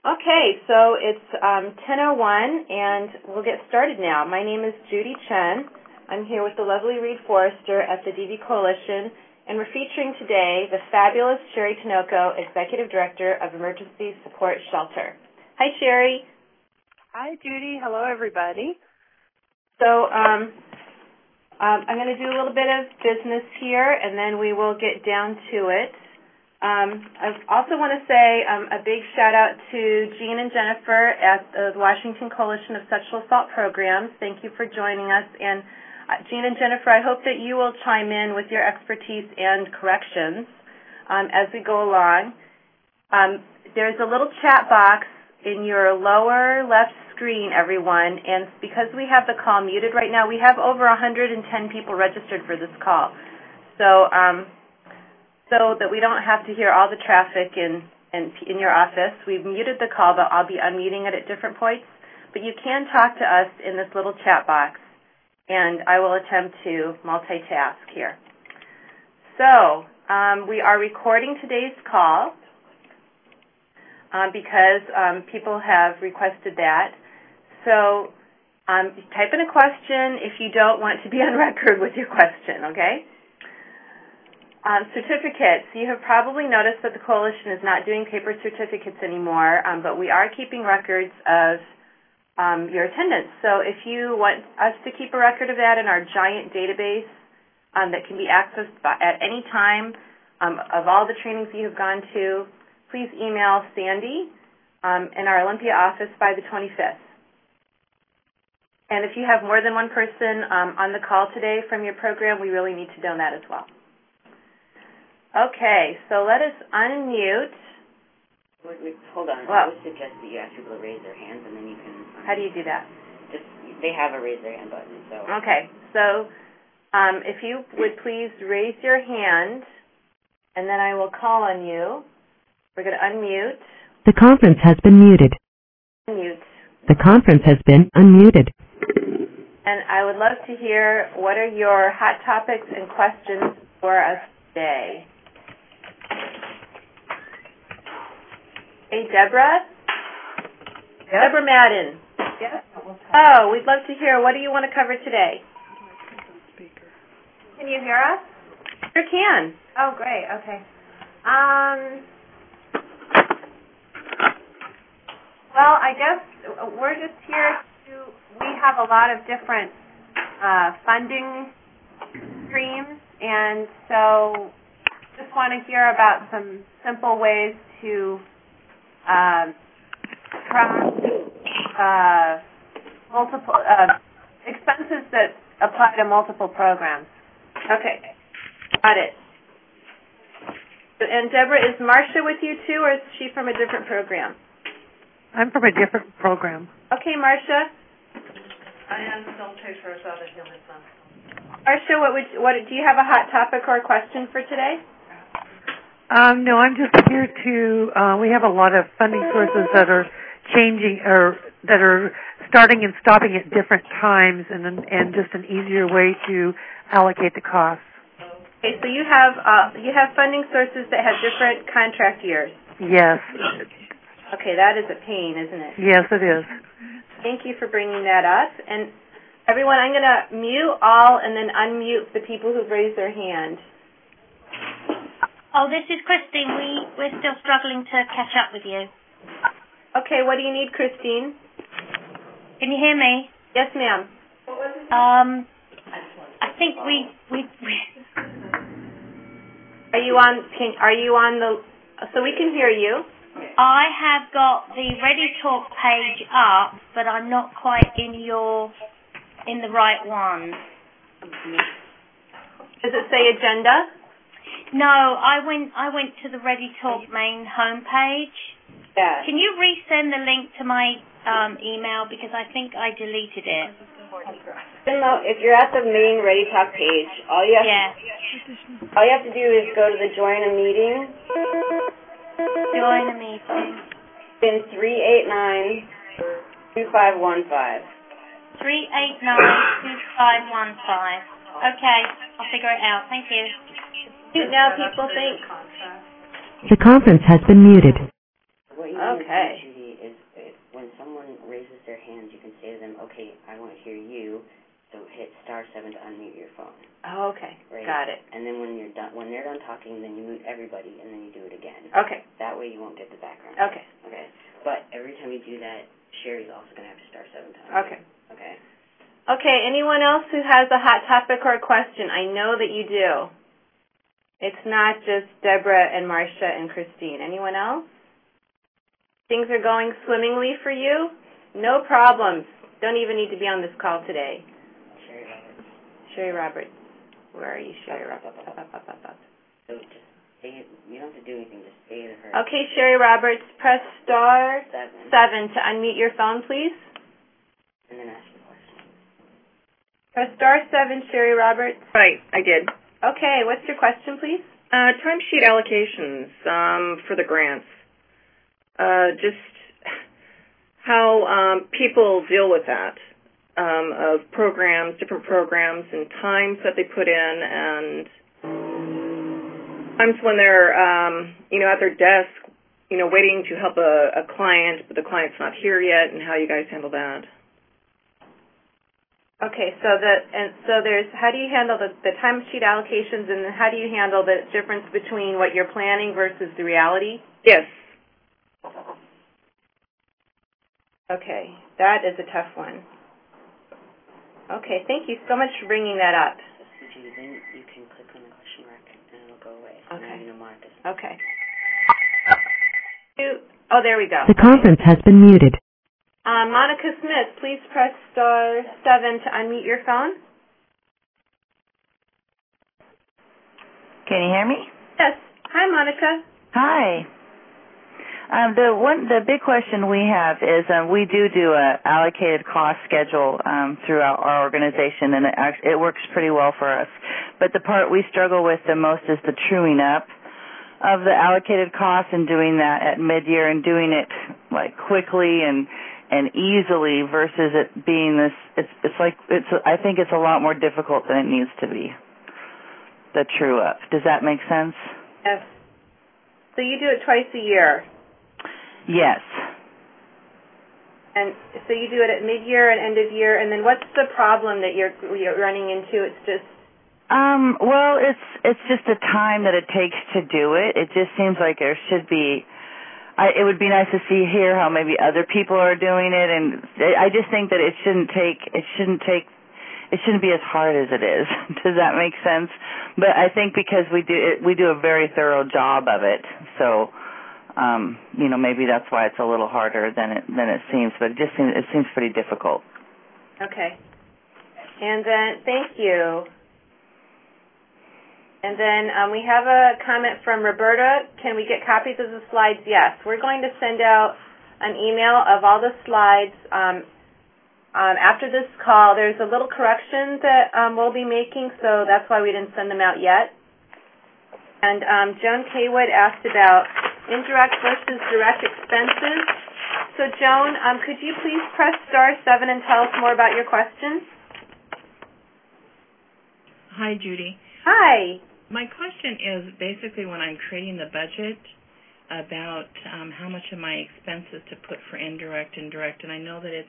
Okay, so it's 10:01, and we'll get started now. My name is Judy Chen. I'm here with the lovely Reed Forrester at the DV Coalition, and we're featuring today the fabulous Sherry Tinoco, Executive Director of Emergency Support Shelter. Hi, Sherry. Hi, Judy. Hello, everybody. So I'm going to do a little bit of business here, and then we will get down to it. I also want to say a big shout-out to Jean and Jennifer at the Washington Coalition of Sexual Assault Programs. Thank you for joining us. And Jean and Jennifer, I hope that you will chime in with your expertise and corrections as we go along. There's a little chat box in your lower left screen, everyone, and because we have the call muted right now, we have over 110 people registered for this call. So that we don't have to hear all the traffic in your office, we've muted the call, but I'll be unmuting it at different points. But you can talk to us in this little chat box, and I will attempt to multitask here. So we are recording today's call because people have requested that. So type in a question if you don't want to be on record with your question, okay? Certificates. You have probably noticed that the Coalition is not doing paper certificates anymore, but we are keeping records of your attendance. So if you want us to keep a record of that in our giant database that can be accessed at any time of all the trainings you have gone to, please email Sandy in our Olympia office by the 25th. And if you have more than one person on the call today from your program, we really need to know that as well. Okay, so let us unmute. Hold on. Well, I would suggest that you ask people to raise their hands, and then you can... How do you do that? They have a raise their hand button, so... Okay, so if you would please raise your hand, and then I will call on you. We're going to unmute. The conference has been muted. Unmute. The conference has been unmuted. And I would love to hear what are your hot topics and questions for us today. Hey, Deborah? Yes. Deborah Madden. Yes. Oh, we'd love to hear. What do you want to cover today? Can you hear us? Sure can. Oh, great. Okay. Well, I guess we're just here we have a lot of different funding streams, and so just want to hear about some simple ways to track multiple expenses that apply to multiple programs. Okay, got it. And Deborah, is Marcia with you too, or is she from a different program? I'm from a different program. Okay, Marcia. I am still Treasurer of the Human Fund. Marcia, what do you have a hot topic or a question for today? No, I'm just here to, we have a lot of funding sources that are changing or that are starting and stopping at different times and just an easier way to allocate the costs. Okay, so you have funding sources that have different contract years. Yes. Okay, that is a pain, isn't it? Yes, it is. Thank you for bringing that up. And everyone, I'm going to mute all and then unmute the people who've raised their hand. Oh, this is Christine. We're still struggling to catch up with you. Okay, what do you need, Christine? Can you hear me? Yes, ma'am. I think we Are you on the so we can hear you? I have got the Ready Talk page up, but I'm not quite in the right one. Does it say agenda? No, I went to the Ready Talk main homepage. Yeah. Can you resend the link to my email, because I think I deleted it. If you're at the main Ready Talk page, all you have to do is go to the Join a Meeting. Join a meeting. In 389-2515. 389-2515. Okay, I'll figure it out. Thank you. Now people think. The conference has been muted. What you want to do, Judy, is when someone raises their hand, you can say to them, okay, I want to hear you, so hit *7 to unmute your phone. Oh, okay. Right? Got it. And then when they're done talking, then you mute everybody, and then you do it again. Okay. That way you won't get the background. Okay. Okay. But every time you do that, Sherry's also going to have to *7 to unmute. Okay. Okay. Okay, anyone else who has a hot topic or a question? I know that you do. It's not just Deborah and Marcia and Christine. Anyone else? Things are going swimmingly for you? No problems. Don't even need to be on this call today. Sherry Roberts. Sherry Roberts. Where are you, Sherry Roberts? So just say it. You don't have to do anything. Just say it to her. Okay, Sherry Roberts, press *7 to unmute your phone, please. And then ask your question. Press *7, Sherry Roberts. Right, I did. Okay, what's your question, please? Timesheet allocations for the grants. Just how people deal with that, of programs, different programs, and times that they put in, and times when they're, at their desk, waiting to help a client, but the client's not here yet, and how you guys handle that. Okay, so there's how do you handle the timesheet allocations, and how do you handle the difference between what you're planning versus the reality? Yes. Okay, that is a tough one. Okay, thank you so much for bringing that up. Then you can click on the question mark, and it'll go away. Okay. Mark it. Okay. Oh, there we go. The conference has been muted. Monica Smith, please press *7 to unmute your phone. Can you hear me? Yes. Hi, Monica. Hi. The big question we have is we do a allocated cost schedule throughout our organization, and it works pretty well for us. But the part we struggle with the most is the truing up of the allocated costs and doing that at mid-year and doing it like quickly and easily versus it being this. I think it's a lot more difficult than it needs to be. The true up. Does that make sense? Yes. So you do it twice a year. Yes. And so you do it at mid-year and end of year, and then what's the problem that you're running into? It's just well, it's just the time that it takes to do it. It just seems like there should be. It would be nice to hear how maybe other people are doing it, and I just think that it shouldn't be as hard as it is. Does that make sense? But I think because we do a very thorough job of it, so. Maybe that's why it's a little harder than it seems, but it seems pretty difficult. Okay. And then, thank you. And then we have a comment from Roberta. Can we get copies of the slides? Yes. We're going to send out an email of all the slides after this call. There's a little correction that we'll be making, so that's why we didn't send them out yet. And Joan Kaywood asked about indirect versus direct expenses. So, Joan, could you please press *7 and tell us more about your question? Hi, Judy. Hi. My question is basically when I'm creating the budget about how much of my expenses to put for indirect and direct, and I know that it's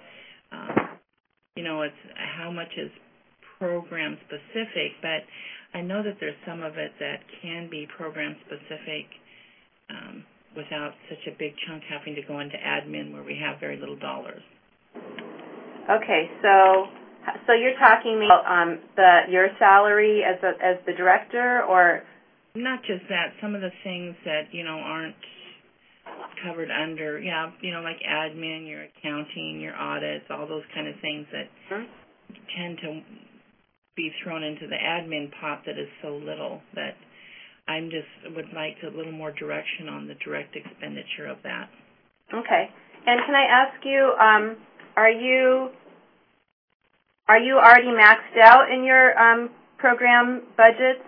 it's how much is program specific, but I know that there's some of it that can be program specific without such a big chunk having to go into admin where we have very little dollars. Okay, so you're talking about your salary as the director, or not just that. Some of the things that aren't covered under like admin, your accounting, your audits, all those kind of things that tend to be thrown into the admin pot that is so little that I would like a little more direction on the direct expenditure of that. Okay. And can I ask you, are you already maxed out in your program budgets?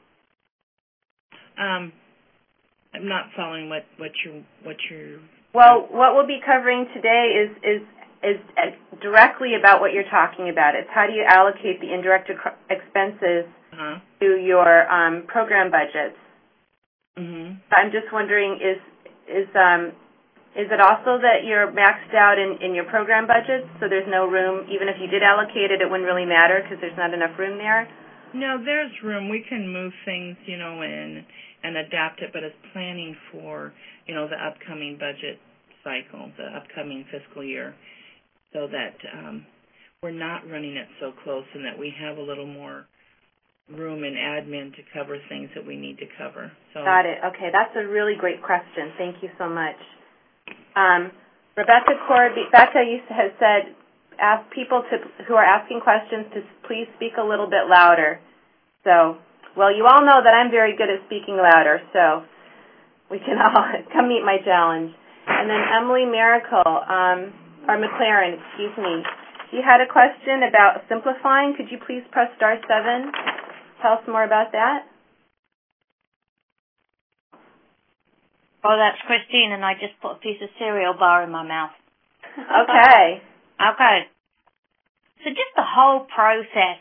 I'm not following what you're. Well, what we'll be covering today is directly about what you're talking about. It's how do you allocate the indirect expenses to your program budgets. Mm-hmm. I'm just wondering, Is it also that you're maxed out in your program budgets, so there's no room, even if you did allocate it, it wouldn't really matter because there's not enough room there? No, there's room. We can move things, in and adapt it, but it's planning for, the upcoming budget cycle, the upcoming fiscal year, so that we're not running it so close and that we have a little more room in admin to cover things that we need to cover. So got it. Okay, that's a really great question. Thank you so much. Rebecca has said, ask people who are asking questions to please speak a little bit louder. So, well, you all know that I'm very good at speaking louder, so we can all come meet my challenge. And then Emily McLaren, you had a question about simplifying. Could you please press *7? Tell us more about that. Oh, that's Christine, and I just put a piece of cereal bar in my mouth. Okay. Okay. So just the whole process,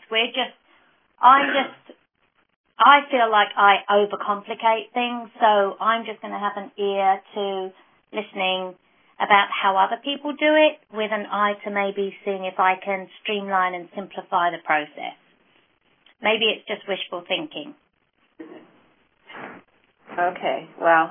I feel like I overcomplicate things, so I'm just going to have an ear to listening about how other people do it with an eye to maybe seeing if I can streamline and simplify the process. Maybe it's just wishful thinking. Okay, well,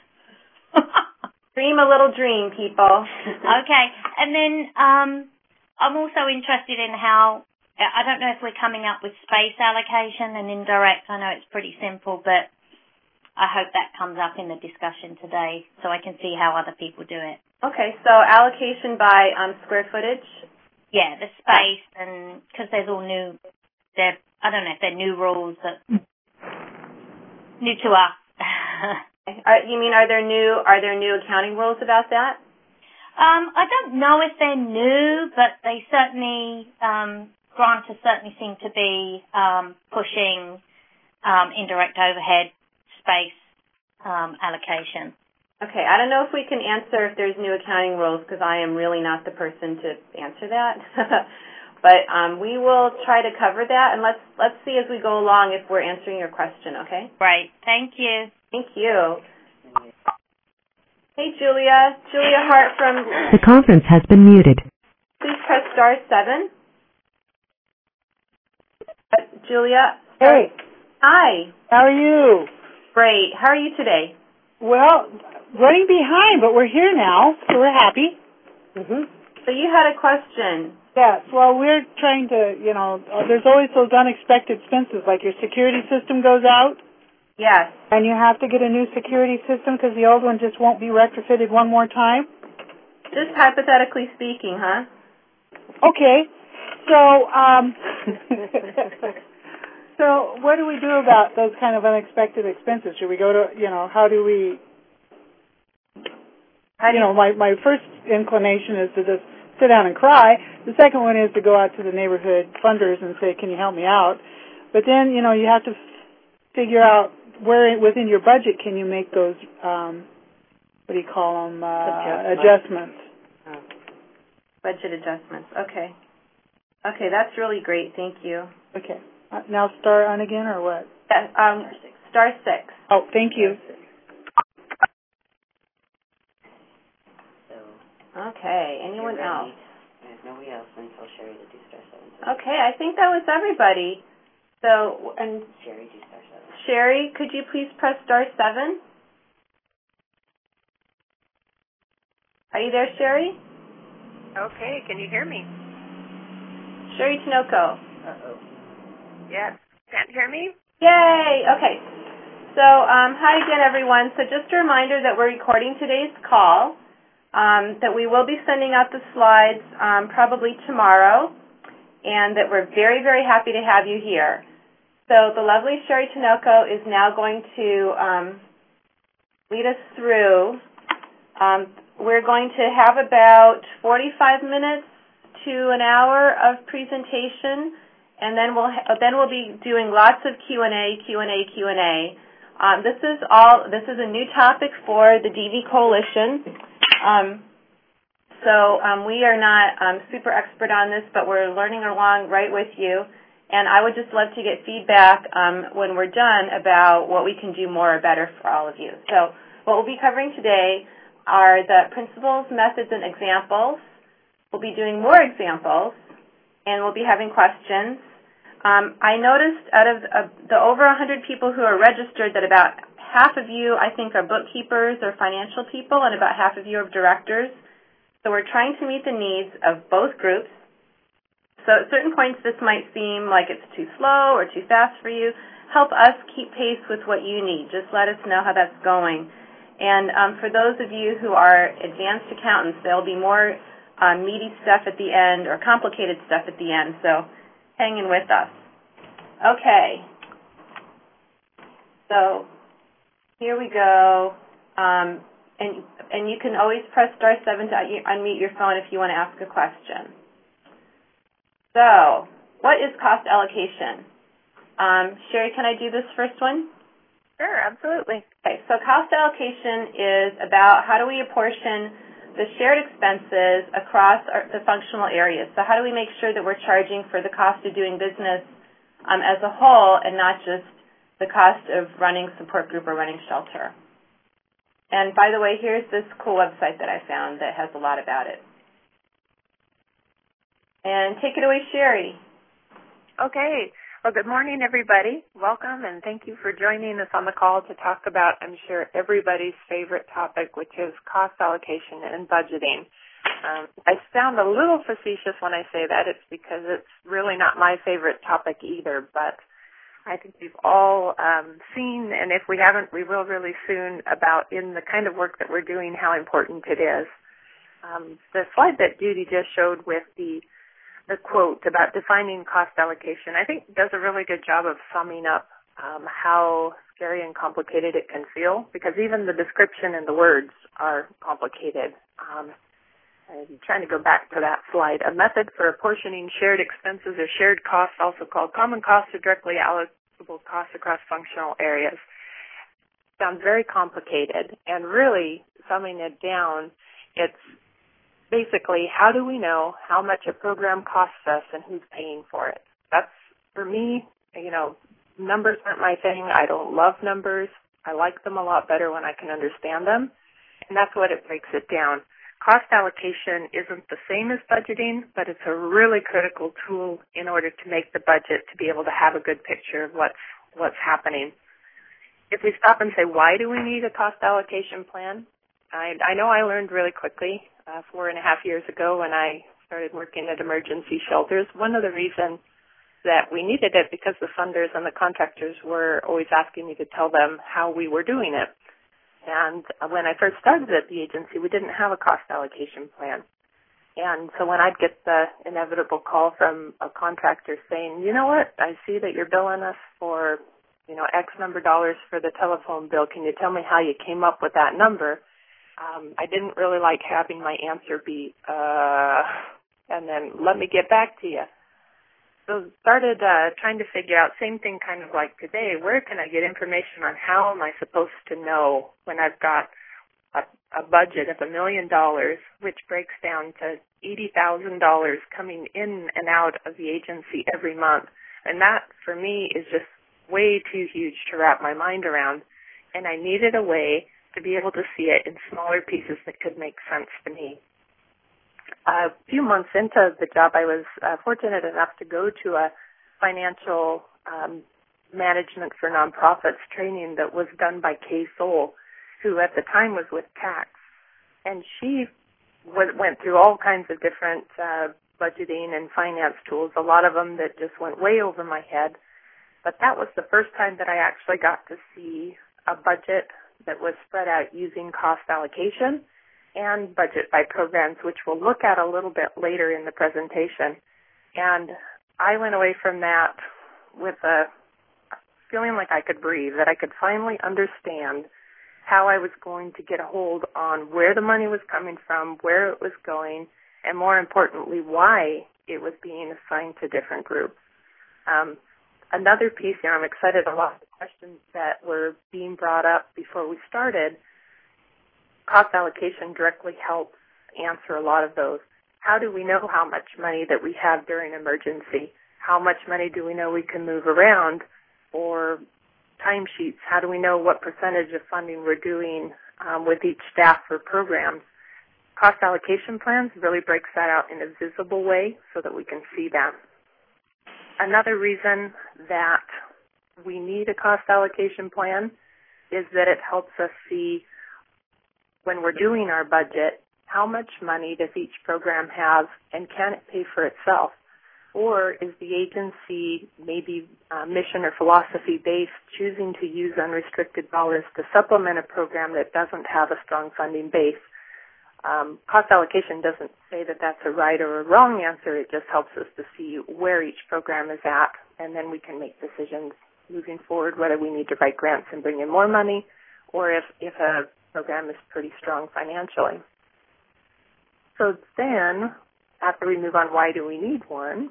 dream a little dream, people. Okay, and then I'm also interested in how, I don't know if we're coming up with space allocation and indirect. I know it's pretty simple, but I hope that comes up in the discussion today so I can see how other people do it. Okay, so allocation by square footage? Yeah, the space, and because there's all new, I don't know if they're new rules that new to us. You mean are there new accounting rules about that? I don't know if they're new, but they certainly grantors certainly seem to be pushing indirect overhead space allocation. Okay, I don't know if we can answer if there's new accounting rules because I am really not the person to answer that. But we will try to cover that, and let's see as we go along if we're answering your question, okay? Right. Thank you. Thank you. Hey, Julia. Julia Hart from... The conference has been muted. Please press *7. Julia? Hey. Hi. How are you? Great. How are you today? Well, running behind, but we're here now, so we're happy. So you had a question. Yes. Well, we're trying to, there's always those unexpected expenses, like your security system goes out. Yes. And you have to get a new security system because the old one just won't be retrofitted one more time. Just hypothetically speaking, huh? Okay. So, so what do we do about those kind of unexpected expenses? Should we go to, how do we, my first inclination is to just sit down and cry. The second one is to go out to the neighborhood funders and say, can you help me out? But then, you have to figure out where within your budget can you make those, what do you call them, adjustments. Budget adjustments. Okay. Okay, that's really great. Thank you. Okay. Now star on again or what? *6. Oh, thank you. Okay. Anyone else? There's nobody else until Sherry to do *7. Okay, I think that was everybody. So, and Sherry, do *7. Sherry, could you please press *7? Are you there, Sherry? Okay, can you hear me? Sherry Tinoco. Uh-oh. Yes. Can't hear me? Yay! Okay. So, hi again, everyone. So just a reminder that we're recording today's call, that we will be sending out the slides probably tomorrow, and that we're very, very happy to have you here. So the lovely Sherry Tinoco is now going to lead us through. We're going to have about 45 minutes to an hour of presentation, and then we'll be doing lots of Q&A. This is a new topic for the DV Coalition. So we are not super expert on this, but we're learning along right with you. And I would just love to get feedback when we're done about what we can do more or better for all of you. So what we'll be covering today are the principles, methods, and examples. We'll be doing more examples, and we'll be having questions. I noticed out of the over 100 people who are registered that about half of you, I think, are bookkeepers or financial people, and about half of you are directors. So we're trying to meet the needs of both groups. So at certain points, this might seem like it's too slow or too fast for you. Help us keep pace with what you need. Just let us know how that's going. And for those of you who are advanced accountants, there'll be more meaty stuff at the end or complicated stuff at the end. So hang in with us. Okay. So here we go. And you can always press *7 to unmute your phone if you want to ask a question. So, what is cost allocation? Sherry, can I do this first one? Sure, absolutely. Okay, so cost allocation is about how do we apportion the shared expenses across the functional areas. So how do we make sure that we're charging for the cost of doing business as a whole and not just the cost of running support group or running shelter? And by the way, here's this cool website that I found that has a lot about it. And take it away, Sherry. Okay. Well, good morning, everybody. Welcome, and thank you for joining us on the call to talk about, I'm sure, everybody's favorite topic, which is cost allocation and budgeting. I sound a little facetious when I say that. It's because it's really not my favorite topic either, but I think we've all seen, and if we haven't, we will really soon, about in the kind of work that we're doing, how important it is. The slide that Judy just showed with the quote about defining cost allocation, I think does a really good job of summing up how scary and complicated it can feel, because even the description and the words are complicated. I'm trying to go back to that slide. A method for apportioning shared expenses or shared costs, also called common costs or directly allocable costs across functional areas. Sounds very complicated, and really summing it down, it's basically, how do we know how much a program costs us and who's paying for it? That's, for me, numbers aren't my thing. I don't love numbers. I like them a lot better when I can understand them, and that's what it breaks it down. Cost allocation isn't the same as budgeting, but it's a really critical tool in order to make the budget to be able to have a good picture of what's happening. If we stop and say, why do we need a cost allocation plan? I know I learned really quickly 4.5 years ago when I started working at emergency shelters. One of the reasons that we needed it because the funders and the contractors were always asking me to tell them how we were doing it. And when I first started at the agency, we didn't have a cost allocation plan. And so when I'd get the inevitable call from a contractor saying, you know what, I see that you're billing us for, X number of dollars for the telephone bill. Can you tell me how you came up with that number? I didn't really like having my answer be, and then let me get back to you. So started trying to figure out, same thing kind of like today, where can I get information on how am I supposed to know when I've got a budget of $1 million, which breaks down to $80,000 coming in and out of the agency every month. And that, for me, is just way too huge to wrap my mind around. And I needed a way to be able to see it in smaller pieces that could make sense to me. A few months into the job, I was fortunate enough to go to a financial management for nonprofits training that was done by Kay Soul, who at the time was with TAX. And she went through all kinds of different budgeting and finance tools, a lot of them that just went way over my head. But that was the first time that I actually got to see a budget that was spread out using cost allocation and budget by programs, which we'll look at a little bit later in the presentation. And I went away from that with a feeling like I could breathe, that I could finally understand how I was going to get a hold on where the money was coming from, where it was going, and more importantly, why it was being assigned to different groups. Another piece here, I'm excited a lot of the questions that were being brought up before we started. Cost allocation directly helps answer a lot of those. How do we know how much money that we have during emergency? How much money do we know we can move around? Or timesheets, how do we know what percentage of funding we're doing with each staff for programs. Cost allocation plans really breaks that out in a visible way so that we can see that. Another reason that we need a cost allocation plan is that it helps us see when we're doing our budget, how much money does each program have and can it pay for itself? Or is the agency maybe mission or philosophy based, choosing to use unrestricted dollars to supplement a program that doesn't have a strong funding base? Cost allocation doesn't say that that's a right or a wrong answer. It just helps us to see where each program is at, and then we can make decisions moving forward whether we need to write grants and bring in more money or if a program is pretty strong financially. So then, after we move on, why do we need one?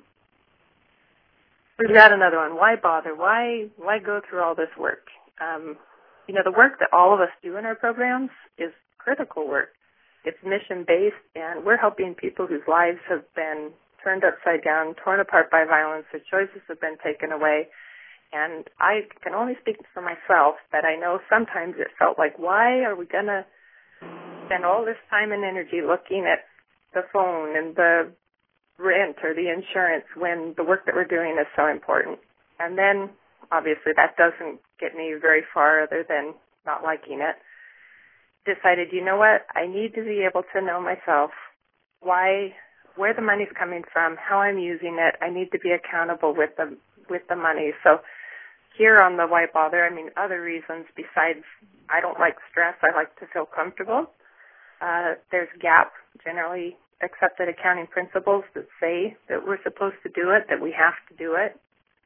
We've got another one. Why bother? Why go through all this work? The work that all of us do in our programs is critical work. It's mission-based, and we're helping people whose lives have been turned upside down, torn apart by violence, their choices have been taken away. And I can only speak for myself, but I know sometimes it felt like, why are we going to spend all this time and energy looking at the phone and the rent or the insurance when the work that we're doing is so important? And then, obviously, that doesn't get me very far other than not liking it. Decided, you know what, I need to be able to know myself where the money's coming from, how I'm using it. I need to be accountable with the money. So here on the why bother, other reasons besides I don't like stress, I like to feel comfortable. There's GAAP, generally accepted accounting principles that say that we're supposed to do it, that we have to do it.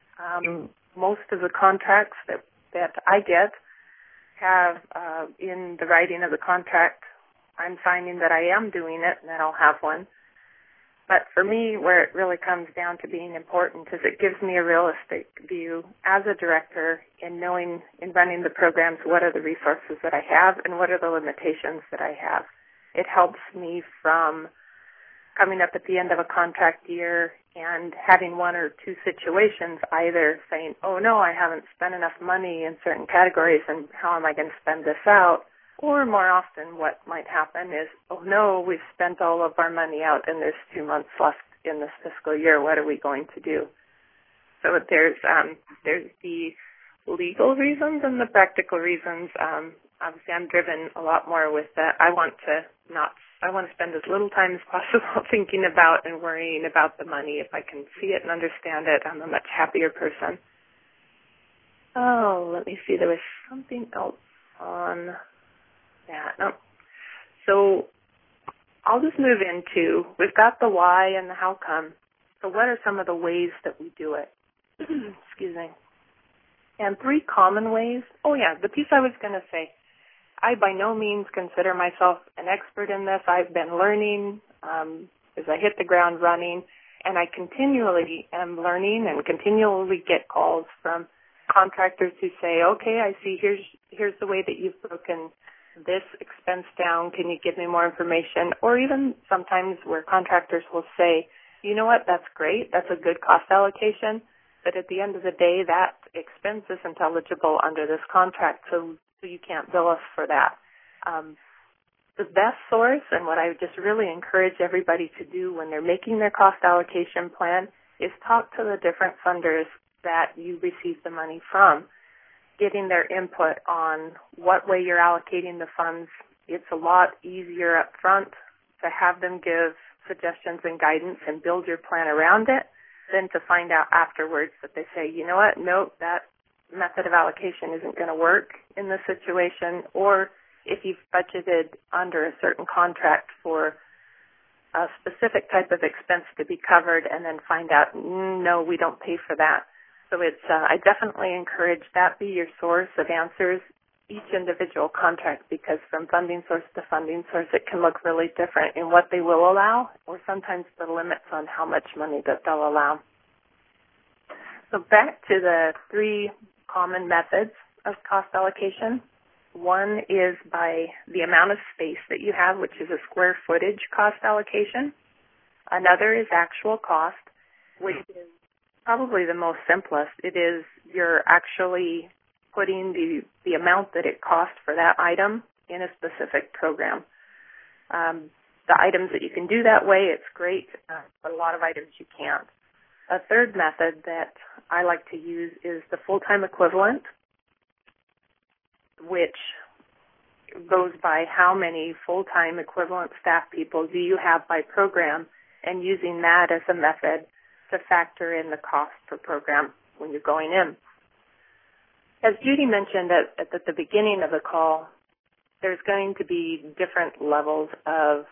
Most of the contracts that I get have in the writing of the contract, I'm signing that I am doing it and that I'll have one. But for me, where it really comes down to being important is it gives me a realistic view as a director in knowing, in running the programs, what are the resources that I have and what are the limitations that I have. It helps me from coming up at the end of a contract year and having one or two situations, either saying, oh no, I haven't spent enough money in certain categories and how am I going to spend this out? Or more often what might happen is, oh no, we've spent all of our money out and there's 2 months left in this fiscal year. What are we going to do? So there's the legal reasons and the practical reasons. Obviously, I'm driven a lot more with that. I want to spend as little time as possible thinking about and worrying about the money. If I can see it and understand it, I'm a much happier person. Oh, let me see. There was something else on that. No. So I'll just move into, we've got the why and the how come. So what are some of the ways that we do it? Excuse me. And 3 common ways. Oh, yeah, the piece I was going to say. I by no means consider myself an expert in this. I've been learning as I hit the ground running, and I continually am learning and continually get calls from contractors who say, okay, I see here's the way that you've broken this expense down. Can you give me more information? Or even sometimes where contractors will say, you know what, that's great. That's a good cost allocation. But at the end of the day, that expense isn't eligible under this contract, so you can't bill us for that. The best source, and what I just really encourage everybody to do when they're making their cost allocation plan, is talk to the different funders that you receive the money from, getting their input on what way you're allocating the funds. It's a lot easier up front to have them give suggestions and guidance and build your plan around it than to find out afterwards that they say, you know what, nope, that method of allocation isn't going to work in this situation, or if you've budgeted under a certain contract for a specific type of expense to be covered and then find out, no, we don't pay for that. So it's, I definitely encourage that be your source of answers, each individual contract, because from funding source to funding source, it can look really different in what they will allow or sometimes the limits on how much money that they'll allow. So back to the 3 common methods of cost allocation. One is by the amount of space that you have, which is a square footage cost allocation. Another is actual cost, which is probably the most simplest. It is you're actually putting the amount that it costs for that item in a specific program. The items that you can do that way, it's great, but a lot of items you can't. A third method that I like to use is the full-time equivalent, which goes by how many full-time equivalent staff people do you have by program, and using that as a method to factor in the cost per program when you're going in. As Judy mentioned at the beginning of the call, there's going to be different levels of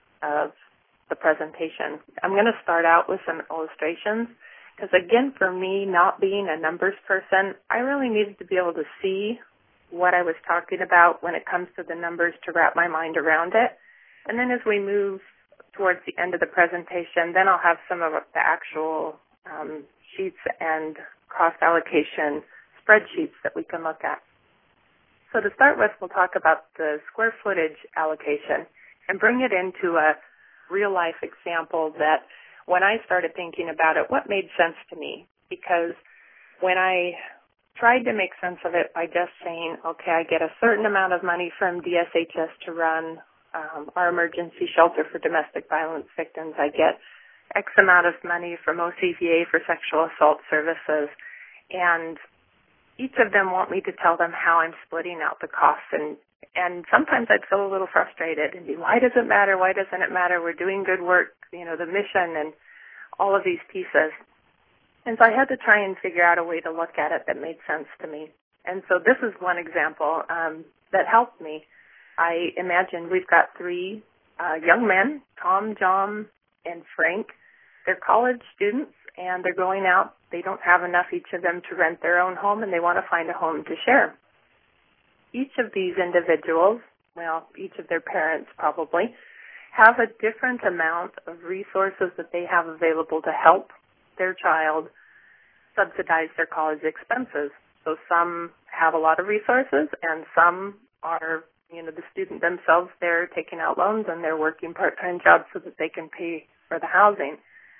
the presentation. I'm going to start out with some illustrations because, again, for me, not being a numbers person, I really needed to be able to see what I was talking about when it comes to the numbers to wrap my mind around it. And then as we move towards the end of the presentation, then I'll have some of the actual sheets and cost allocation spreadsheets that we can look at. So to start with, we'll talk about the square footage allocation and bring it into a real-life example that when I started thinking about it, what made sense to me? Because when I tried to make sense of it by just saying, okay, I get a certain amount of money from DSHS to run our emergency shelter for domestic violence victims. I get X amount of money from OCVA for sexual assault services, and each of them want me to tell them how I'm splitting out the costs, and sometimes I'd feel a little frustrated and be, why does it matter? Why doesn't it matter? We're doing good work, the mission and all of these pieces. And so I had to try and figure out a way to look at it that made sense to me. And so this is one example that helped me. I imagine we've got three young men, Tom, John, and Frank. They're college students, and they're going out. They don't have enough, each of them, to rent their own home, and they want to find a home to share. Each of these individuals, well, each of their parents probably, have a different amount of resources that they have available to help their child subsidize their college expenses. So some have a lot of resources, and some are, the student themselves, they're taking out loans and they're working part-time jobs so that they can pay for the housing.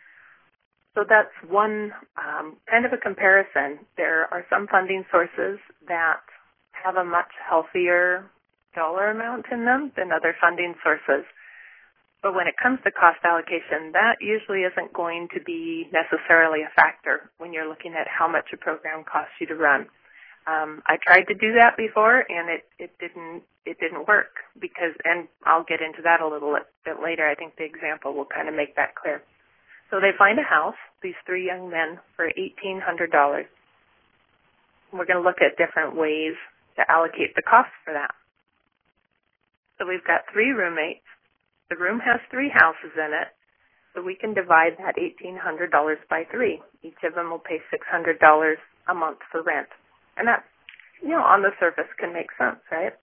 So that's one kind of a comparison. There are some funding sources that have a much healthier dollar amount in them than other funding sources. But when it comes to cost allocation, that usually isn't going to be necessarily a factor when you're looking at how much a program costs you to run. I tried to do that before, and it didn't work because, and I'll get into that a little bit later. I think the example will kind of make that clear. So they find a house, these three young men, for $1,800. We're going to look at different ways to allocate the cost for that. So we've got three roommates. The room has three houses in it, so we can divide that $1,800 by three. Each of them will pay $600 a month for rent. And that, on the surface can make sense, right?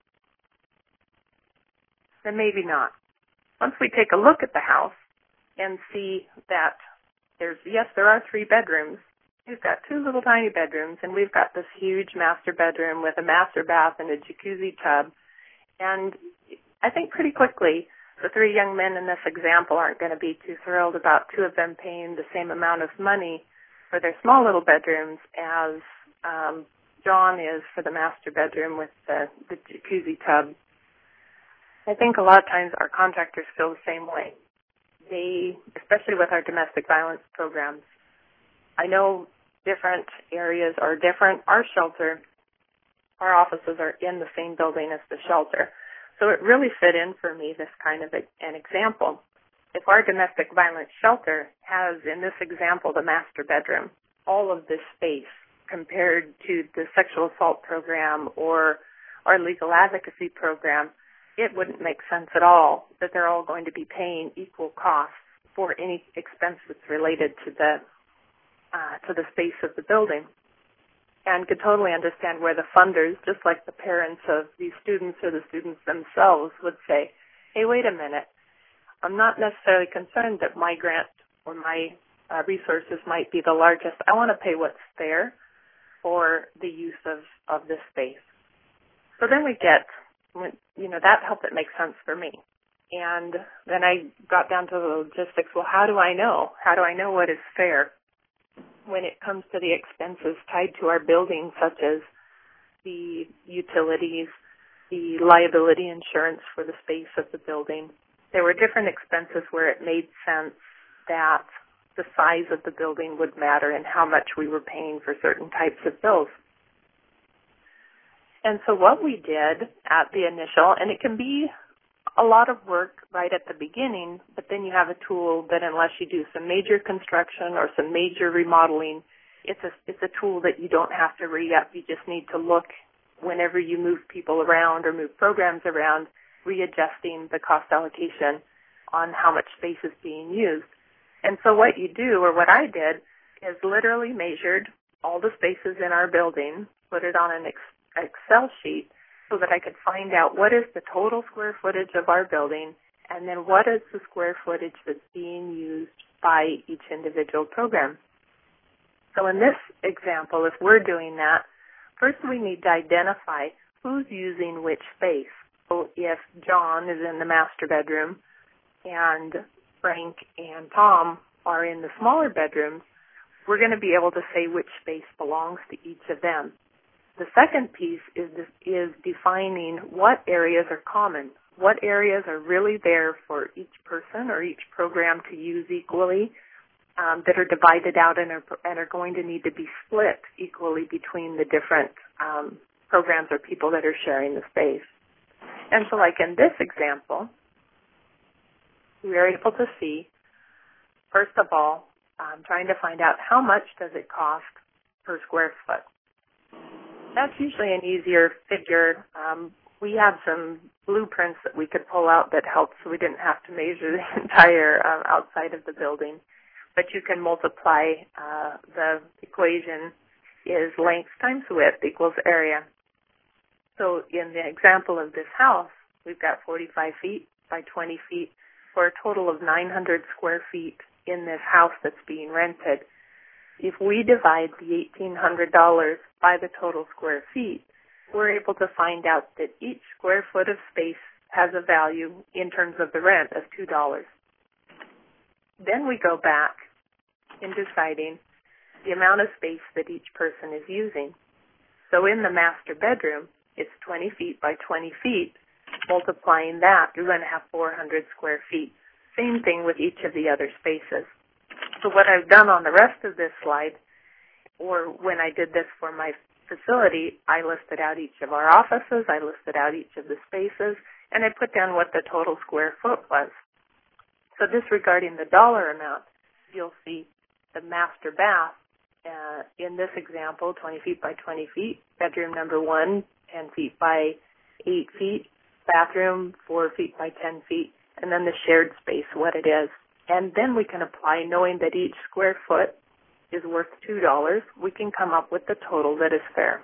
Then maybe not. Once we take a look at the house and see that there are three bedrooms. We've got two little tiny bedrooms, and we've got this huge master bedroom with a master bath and a jacuzzi tub. And I think pretty quickly, the three young men in this example aren't going to be too thrilled about two of them paying the same amount of money for their small little bedrooms as John is for the master bedroom with the jacuzzi tub. I think a lot of times our contractors feel the same way. They, especially with our domestic violence programs, I know different areas are different. Our shelter, our offices are in the same building as the shelter. So it really fit in for me, this kind of an example. If our domestic violence shelter has, in this example, the master bedroom, all of this space compared to the sexual assault program or our legal advocacy program, it wouldn't make sense at all that they're all going to be paying equal costs for any expense that's related to the space of the building. And could totally understand where the funders, just like the parents of these students or the students themselves, would say, hey, wait a minute, I'm not necessarily concerned that my grant or my resources might be the largest. I want to pay what's fair for the use of this space. So then we get, that helped it make sense for me. And then I got down to the logistics. Well, how do I know? How do I know what is fair when it comes to the expenses tied to our building, such as the utilities, the liability insurance for the space of the building. There were different expenses where it made sense that the size of the building would matter and how much we were paying for certain types of bills. And so what we did at the initial, and it can be a lot of work right at the beginning, but then you have a tool that unless you do some major construction or some major remodeling, it's a tool that you don't have to re-up. You just need to look whenever you move people around or move programs around, readjusting the cost allocation on how much space is being used. And so what you do, or what I did, is literally measured all the spaces in our building, put it on an Excel sheet so that I could find out what is the total square footage of our building and then what is the square footage that's being used by each individual program. So in this example, if we're doing that, first we need to identify who's using which space. So if John is in the master bedroom and Frank and Tom are in the smaller bedrooms, we're going to be able to say which space belongs to each of them. The second piece is defining what areas are common, what areas are really there for each person or each program to use equally, that are divided out and are going to need to be split equally between the different programs or people that are sharing the space. And so like in this example, we are able to see, first of all, trying to find out how much does it cost per square foot. That's usually an easier figure. We have some blueprints that we could pull out that help so we didn't have to measure the entire outside of the building. But you can multiply the equation is length times width equals area. So in the example of this house, we've got 45 feet by 20 feet for a total of 900 square feet in this house that's being rented. If we divide the $1,800 by the total square feet, we're able to find out that each square foot of space has a value in terms of the rent of $2. Then we go back in deciding the amount of space that each person is using. So in the master bedroom, it's 20 feet by 20 feet. Multiplying that, you're going to have 400 square feet. Same thing with each of the other spaces. So what I've done on the rest of this slide, or when I did this for my facility, I listed out each of our offices, I listed out each of the spaces, and I put down what the total square foot was. So disregarding the dollar amount, you'll see the master bath, in this example, 20 feet by 20 feet, bedroom number 1, 10 feet by 8 feet, bathroom 4 feet by 10 feet, and then the shared space, what it is. And then we can apply, knowing that each square foot is worth $2, we can come up with the total that is fair.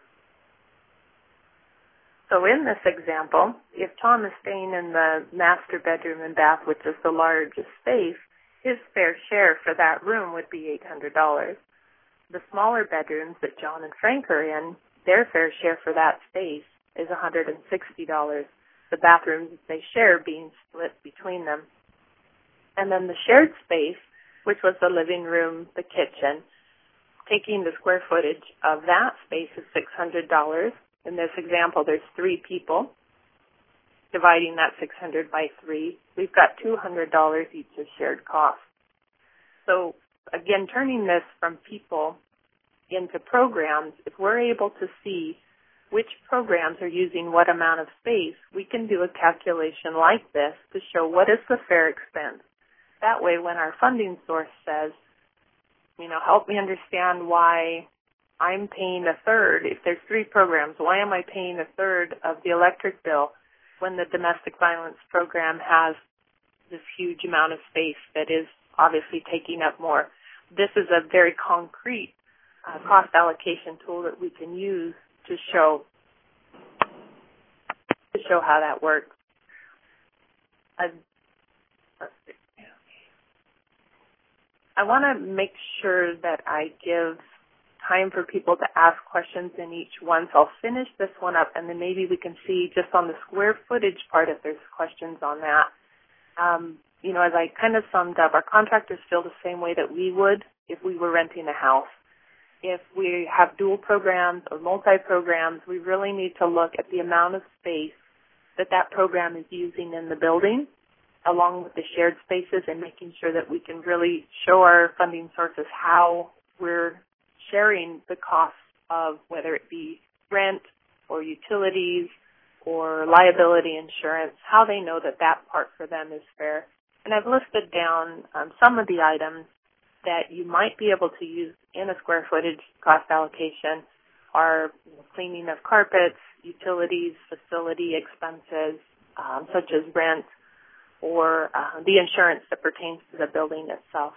So in this example, if Tom is staying in the master bedroom and bath, which is the largest space, his fair share for that room would be $800. The smaller bedrooms that John and Frank are in, their fair share for that space is $160. The bathrooms they share being split between them. And then the shared space, which was the living room, the kitchen, taking the square footage of that space is $600. In this example, there's 3 people. Dividing that 600 by 3, we've got $200 each of shared costs. So again, turning this from people into programs, if we're able to see which programs are using what amount of space, we can do a calculation like this to show what is the fair expense. That way, when our funding source says, help me understand why I'm paying a third, if there's 3 programs, why am I paying a third of the electric bill when the domestic violence program has this huge amount of space that is obviously taking up more? This is a very concrete cost allocation tool that we can use to show how that works. I want to make sure that I give time for people to ask questions in each one. So I'll finish this one up, and then maybe we can see just on the square footage part if there's questions on that. As I kind of summed up, our contractors feel the same way that we would if we were renting a house. if we have dual programs or multi-programs, we really need to look at the amount of space that program is using in the building, along with the shared spaces, and making sure that we can really show our funding sources how we're sharing the costs of whether it be rent or utilities or liability insurance, how they know that part for them is fair. And I've listed down some of the items that you might be able to use in a square footage cost allocation are cleaning of carpets, utilities, facility expenses, such as rent, or the insurance that pertains to the building itself.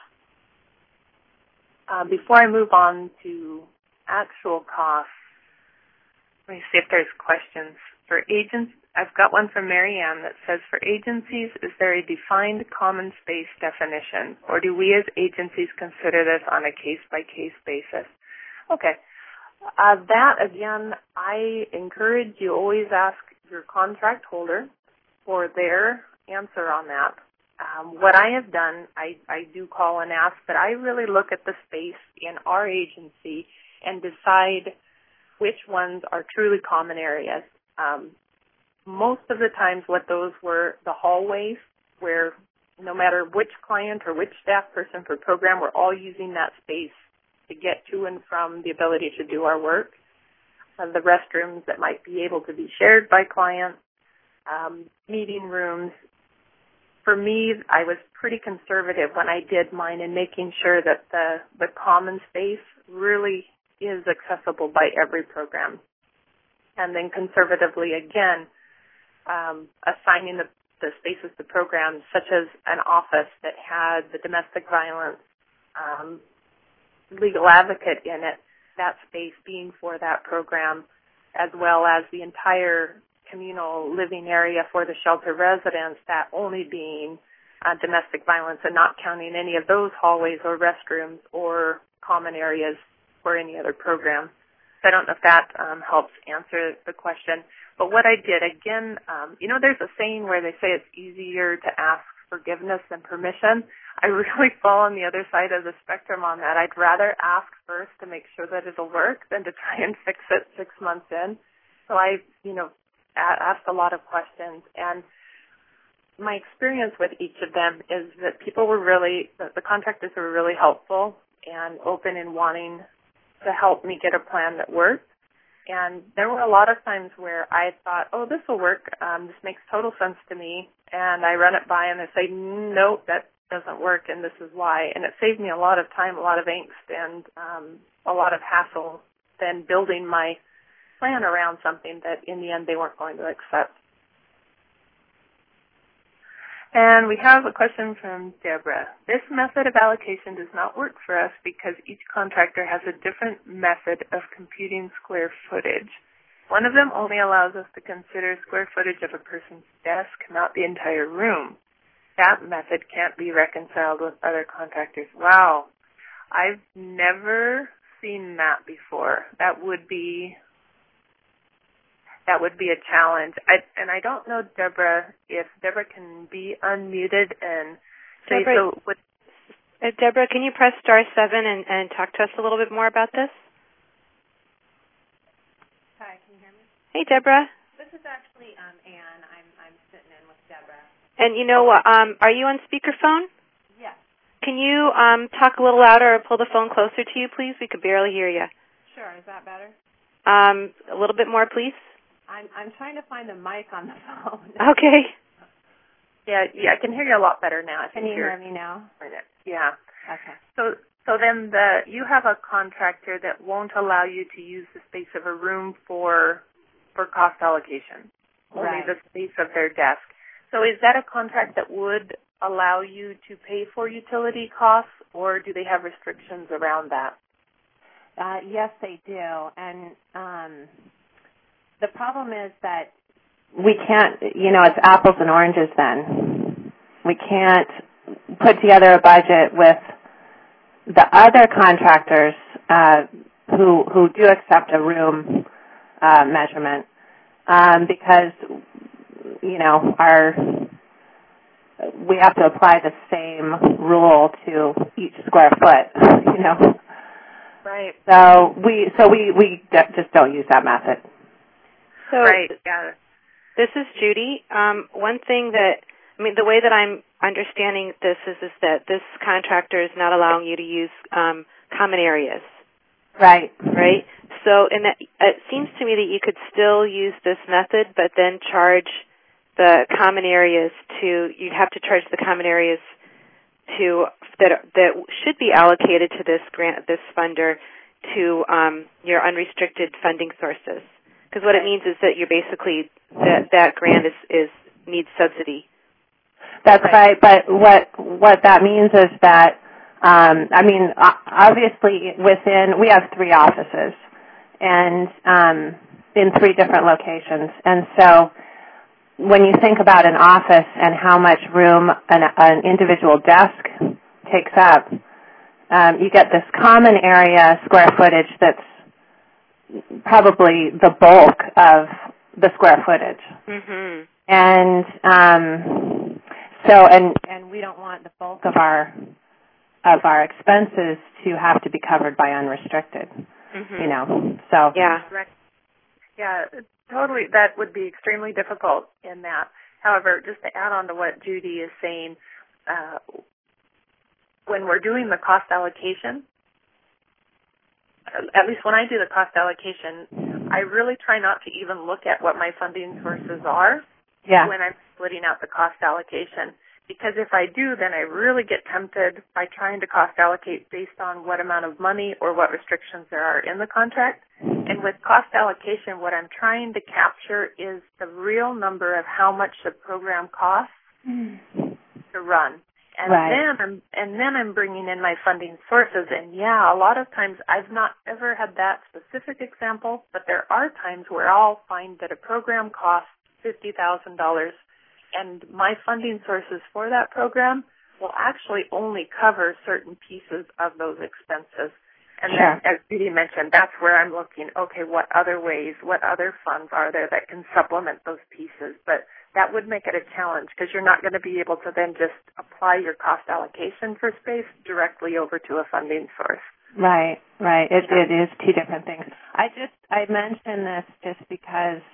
Before I move on to actual costs, let me see if there's questions. For agents, I've got one from Mary Ann that says, for agencies, is there a defined common space definition, or do we as agencies consider this on a case-by-case basis? Okay. That, again, I encourage you always ask your contract holder for their answer on that. What I have done, I do call and ask, but I really look at the space in our agency and decide which ones are truly common areas. Most of the times what those were the hallways where no matter which client or which staff person for program, we're all using that space to get to and from the ability to do our work. The restrooms that might be able to be shared by clients, meeting rooms. For me, I was pretty conservative when I did mine in making sure that the common space really is accessible by every program. And then conservatively, again, assigning the spaces to programs such as an office that had the domestic violence legal advocate in it, that space being for that program, as well as the entire communal living area for the shelter residents, that only being domestic violence and not counting any of those hallways or restrooms or common areas for any other program. So I don't know if that helps answer the question. But what I did, again, there's a saying where they say it's easier to ask forgiveness than permission. I really fall on the other side of the spectrum on that. I'd rather ask first to make sure that it'll work than to try and fix it 6 months in. So I, asked a lot of questions. And my experience with each of them is that the contractors were really helpful and open in wanting to help me get a plan that worked. And there were a lot of times where I thought, oh, this will work. This makes total sense to me. And I run it by and they say, no, that doesn't work, and this is why. And it saved me a lot of time, a lot of angst, and a lot of hassle than building my plan around something that in the end they weren't going to accept. And we have a question from Deborah. This method of allocation does not work for us because each contractor has a different method of computing square footage. One of them only allows us to consider square footage of a person's desk, not the entire room. That method can't be reconciled with other contractors. Wow. I've never seen that before. That would be a challenge. I don't know, Deborah, if Deborah can be unmuted and say so. Deborah, can you press *7 and talk to us a little bit more about this? Hi, can you hear me? Hey, Deborah. This is actually Ann. I'm sitting in with Deborah. And you know what? Are you on speakerphone? Yes. Can you talk a little louder or pull the phone closer to you, please? We could barely hear you. Sure. Is that better? A little bit more, please. I'm trying to find the mic on the phone. Okay. Yeah, I can hear you a lot better now. Can you hear me now? Yeah. Okay. So then you have a contractor that won't allow you to use the space of a room for cost allocation, only the space of their desk. So is that a contract that would allow you to pay for utility costs, or do they have restrictions around that? Yes, they do. And the problem is that we can't, it's apples and oranges then. We can't put together a budget with the other contractors who do accept a room measurement because, we have to apply the same rule to each square foot, Right. So we just don't use that method. So right. Yeah. This is Judy. One thing the way that I'm understanding this is that this contractor is not allowing you to use common areas. Right. Right. So, it seems to me that you could still use this method, but then charge the common areas you'd have to charge the common areas that should be allocated to this funder to your unrestricted funding sources. Because what it means is that you're basically that grant needs subsidy. That's right. But what that means is that obviously we have 3 offices and in 3 different locations, and so when you think about an office and how much room an individual desk takes up, you get this common area square footage that's probably the bulk of the square footage. Mm-hmm. And and we don't want the bulk of our expenses to have to be covered by unrestricted. Mm-hmm. So yeah. Yeah, totally. That would be extremely difficult in that. However, just to add on to what Judy is saying, when we're doing the cost allocation, at least when I do the cost allocation, I really try not to even look at what my funding sources are when I'm splitting out the cost allocation. Because if I do, then I really get tempted by trying to cost allocate based on what amount of money or what restrictions there are in the contract. And with cost allocation, what I'm trying to capture is the real number of how much the program costs to run. And then I'm bringing in my funding sources. And yeah, a lot of times I've not ever had that specific example, but there are times where I'll find that a program costs $50,000 and my funding sources for that program will actually only cover certain pieces of those expenses. And then, as Judy mentioned, that's where I'm looking, okay, what other ways, what other funds are there that can supplement those pieces? But that would make it a challenge because you're not going to be able to then just apply your cost allocation for space directly over to a funding source. Right. It is 2 different things. I mention this just because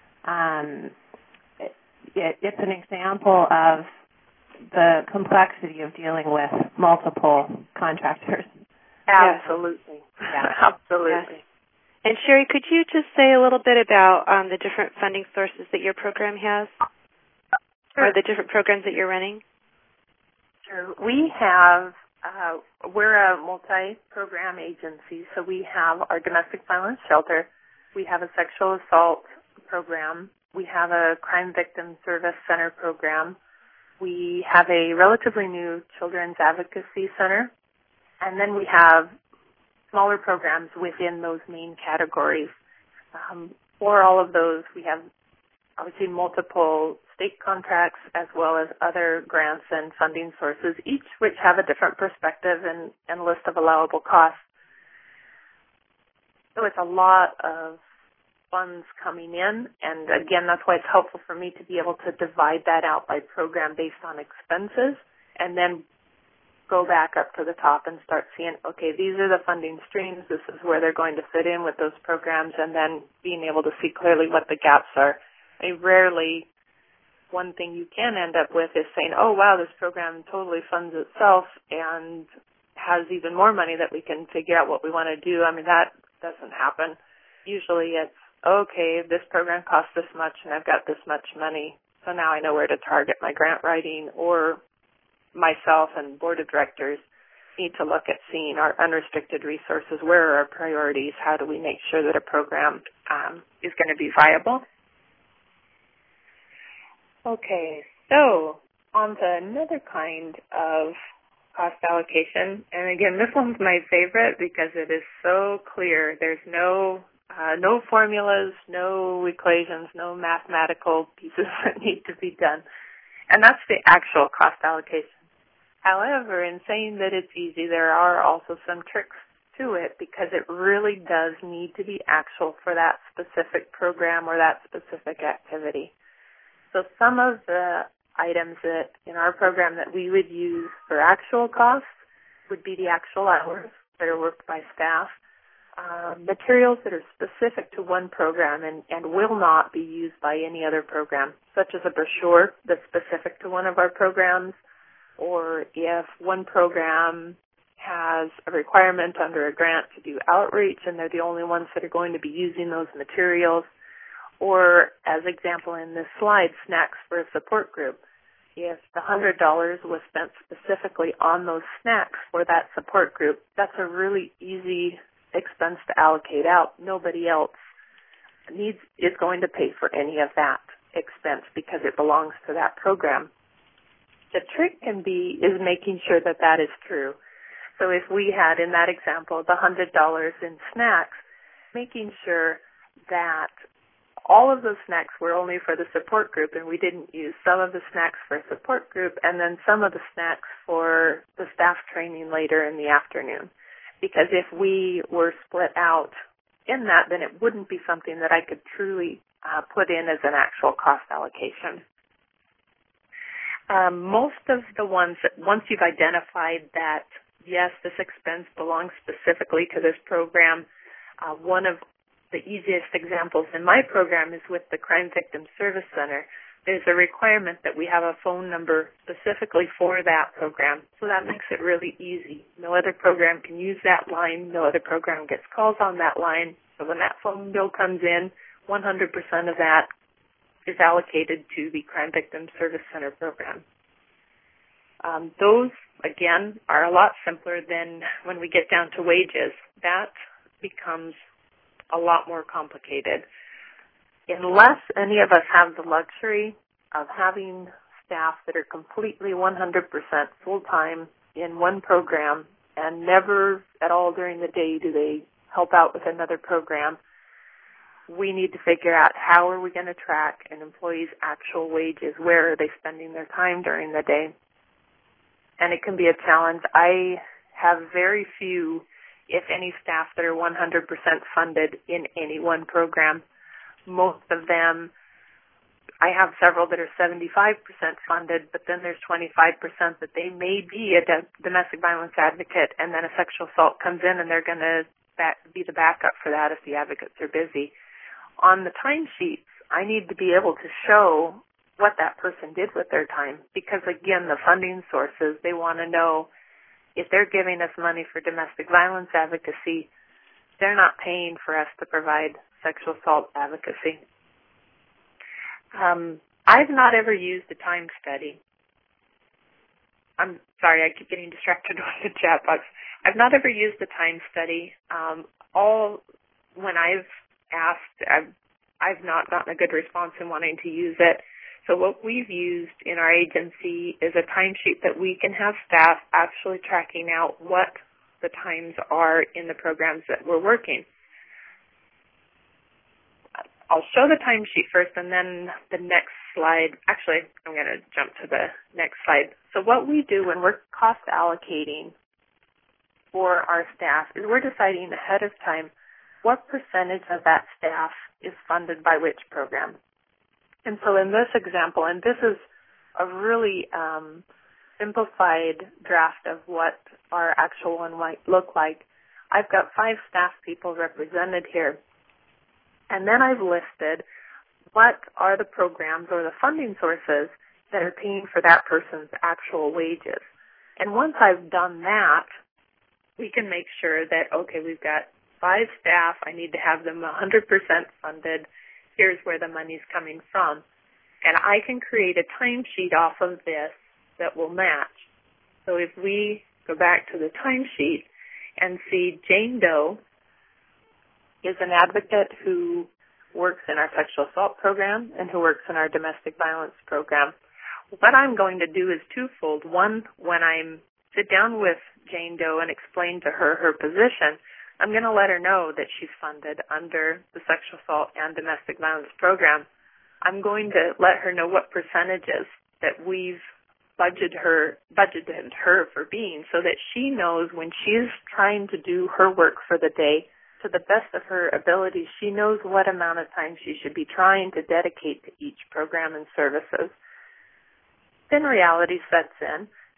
it's an example of the complexity of dealing with multiple contractors. Absolutely. Yeah. Absolutely. Yes. And Sherry, could you just say a little bit about the different funding sources that your program has? Or the different programs that you're running? Sure. We have, we're a multi-program agency, so we have our domestic violence shelter, we have a sexual assault program, we have a crime victim service center program, we have a relatively new children's advocacy center, and then we have smaller programs within those main categories. For all of those, we have obviously multiple state contracts as well as other grants and funding sources, each which have a different perspective and list of allowable costs. So it's a lot of funds coming in, and again, that's why it's helpful for me to be able to divide that out by program based on expenses and then go back up to the top and start seeing, okay, these are the funding streams, this is where they're going to fit in with those programs, and then being able to see clearly what the gaps are. Rarely one thing you can end up with is saying, oh, wow, this program totally funds itself and has even more money that we can figure out what we want to do. That doesn't happen. Usually it's, okay, this program costs this much and I've got this much money, so now I know where to target my grant writing, or myself and board of directors need to look at seeing our unrestricted resources. Where are our priorities? How do we make sure that a program is going to be viable? Okay, so on to another kind of cost allocation. And again, this one's my favorite because it is so clear. There's no formulas, no equations, no mathematical pieces that need to be done. And that's the actual cost allocation. However, in saying that it's easy, there are also some tricks to it because it really does need to be actual for that specific program or that specific activity. So some of the items that in our program that we would use for actual costs would be the actual hours. that are worked by staff, materials that are specific to one program and will not be used by any other program, such as a brochure that's specific to one of our programs, or if one program has a requirement under a grant to do outreach and they're the only ones that are going to be using those materials, or as example in this slide, snacks for a support group. If the $100 was spent specifically on those snacks for that support group, that's a really easy expense to allocate out. Nobody else is going to pay for any of that expense because it belongs to that program. The trick is making sure that that is true. So if we had, in that example, the $100 in snacks, making sure that all of those snacks were only for the support group and we didn't use some of the snacks for support group and then some of the snacks for the staff training later in the afternoon. Because if we were split out in that, then it wouldn't be something that I could truly put in as an actual cost allocation. Most of the ones that once you've identified that, yes, this expense belongs specifically to this program, one of the easiest examples in my program is with the Crime Victim Service Center. There's a requirement that we have a phone number specifically for that program, so that makes it really easy. No other program can use that line. No other program gets calls on that line. So when that phone bill comes in, 100% of that is allocated to the Crime Victim Service Center program. Those, again, are a lot simpler than when we get down to wages. That becomes a lot more complicated. Unless any of us have the luxury of having staff that are completely 100% full-time in one program and never at all during the day do they help out with another program, we need to figure out how are we going to track an employee's actual wages, where are they spending their time during the day. And it can be a challenge. I have very few, if any, staff that are 100% funded in any one program. Most of them, I have several that are 75% funded, but then there's 25% that they may be a domestic violence advocate, and then a sexual assault comes in and they're going to be the backup for that if the advocates are busy. On the timesheets, I need to be able to show what that person did with their time because, again, the funding sources, they want to know if they're giving us money for domestic violence advocacy, they're not paying for us to provide sexual assault advocacy. I've not ever used a time study. I'm sorry, I keep getting distracted with the chat box. I've not ever used a time study. When I've asked, I've not gotten a good response in wanting to use it. So what we've used in our agency is a timesheet that we can have staff actually tracking out what the times are in the programs that we're working. I'll show the timesheet first and then the next slide. Actually, I'm going to jump to the next slide. So what we do when we're cost allocating for our staff is we're deciding ahead of time what percentage of that staff is funded by which program. And so in this example, and this is a really simplified draft of what our actual one might look like, I've got 5 staff people represented here. And then I've listed what are the programs or the funding sources that are paying for that person's actual wages. And once I've done that, we can make sure that, okay, we've got 5 staff. I need to have them 100% funded. Here's where the money's coming from. And I can create a timesheet off of this that will match. So if we go back to the timesheet and see Jane Doe is an advocate who works in our sexual assault program and who works in our domestic violence program. What I'm going to do is twofold. One, when I sit down with Jane Doe and explain to her her position, I'm going to let her know that she's funded under the sexual assault and domestic violence program. I'm going to let her know what percentages that we've budgeted her for being so that she knows when she's trying to do her work for the day to the best of her ability, she knows what amount of time she should be trying to dedicate to each program and services. Then reality sets in,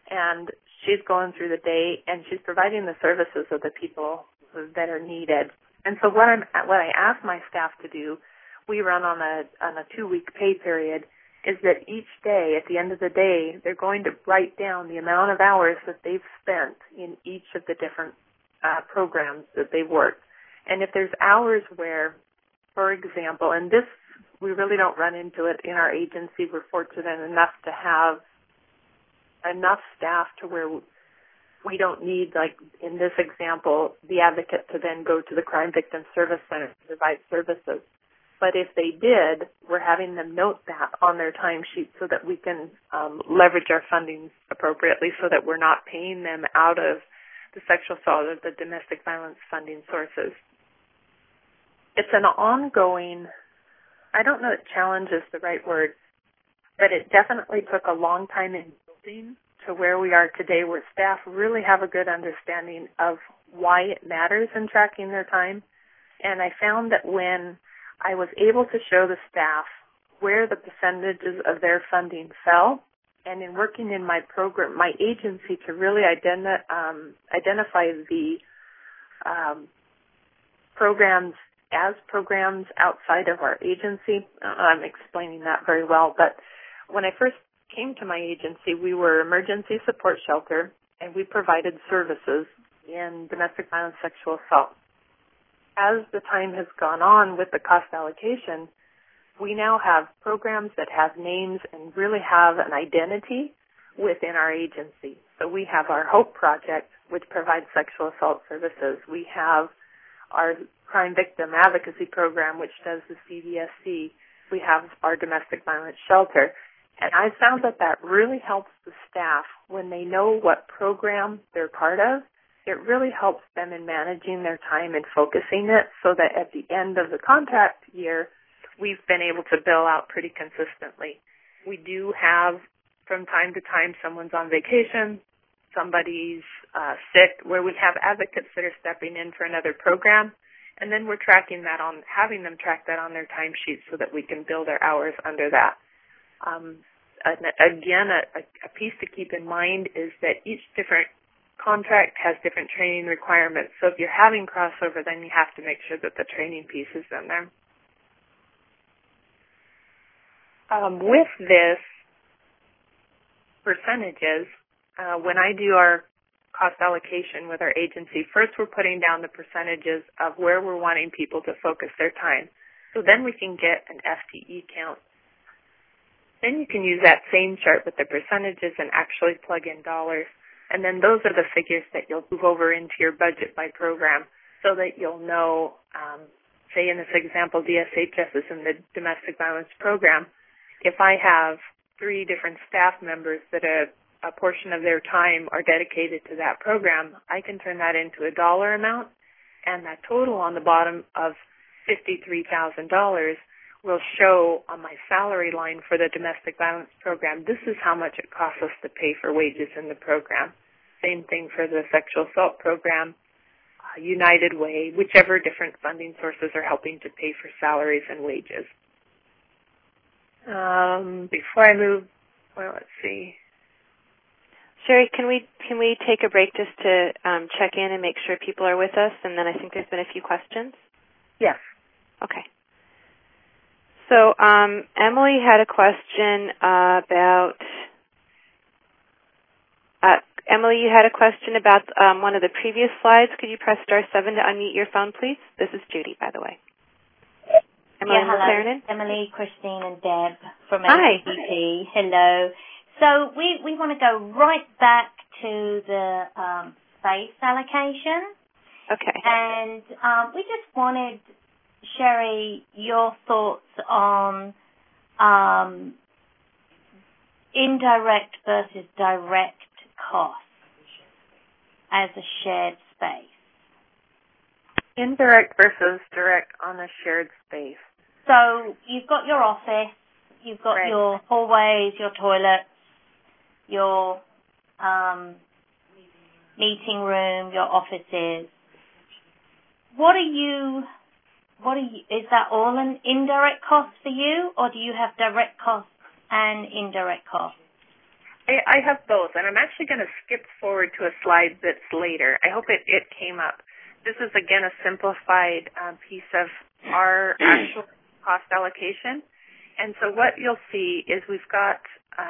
and she's going through the day, and she's providing the services of the people that are needed. And so what I ask my staff to do, we run on a 2-week pay period, is that each day, at the end of the day, they're going to write down the amount of hours that they've spent in each of the different programs that they've worked. And if there's hours where, for example, and this, we really don't run into it in our agency. We're fortunate enough to have enough staff to where we don't need, like in this example, the advocate to then go to the Crime Victim Service Center to provide services. But if they did, we're having them note that on their timesheet so that we can leverage our funding appropriately so that we're not paying them out of the sexual assault or the domestic violence funding sources. It's an ongoing, I don't know if challenge is the right word, but it definitely took a long time in building to where we are today, where staff really have a good understanding of why it matters in tracking their time. And I found that when I was able to show the staff where the percentages of their funding fell, and in working in my program, my agency, to really identify the programs as programs outside of our agency. I'm explaining that very well, but when I first came to my agency, we were emergency support shelter, and we provided services in domestic violence, sexual assault. As the time has gone on with the cost allocation, we now have programs that have names and really have an identity within our agency. So we have our HOPE project, which provides sexual assault services. We have our Crime Victim Advocacy Program, which does the CVSC. We have our domestic violence shelter. And I found that that really helps the staff when they know what program they're part of. It really helps them in managing their time and focusing it so that at the end of the contract year, we've been able to bill out pretty consistently. We do have, from time to time, someone's on vacation, somebody's sick, where we have advocates that are stepping in for another program, and then we're tracking that on, having them track that on their timesheet so that we can bill their hours under that. Again, a piece to keep in mind is that each different contract has different training requirements. So if you're having crossover, then you have to make sure that the training piece is in there. With this percentages, when I do our cost allocation with our agency, first we're putting down the percentages of where we're wanting people to focus their time. So then we can get an FTE count. Then you can use that same chart with the percentages and actually plug in dollars. And then those are the figures that you'll move over into your budget by program so that you'll know, say in this example, DSHS is in the domestic violence program. If I have 3 different staff members that a portion of their time are dedicated to that program, I can turn that into a dollar amount, and that total on the bottom of $53,000 will show on my salary line for the domestic violence program. This is how much it costs us to pay for wages in the program. Same thing for the sexual assault program, United Way, whichever different funding sources are helping to pay for salaries and wages. Before I move, well, let's see. Sherry, can we take a break just to check in and make sure people are with us? And then I think there's been a few questions. Yes. Okay. So Emily had a question about Emily, you had a question about one of the previous slides. Could you press *7 to unmute your phone, please? This is Judy, by the way. Emily, yeah, hello. Clarendon? Emily, Christine, and Deb from Hi. ACP. Hello. So we want to go right back to the space allocation. Okay. And we just wanted, Sherry, your thoughts on indirect versus direct costs as a shared space. Indirect versus direct on a shared space. So you've got your office, you've got your hallways, your toilets, your meeting room, your offices. Is that all an indirect cost for you, or do you have direct costs and indirect costs? I have both, and I'm actually going to skip forward to a slide that's later. I hope it came up. This is, again, a simplified piece of our actual cost allocation. And so what you'll see is we've got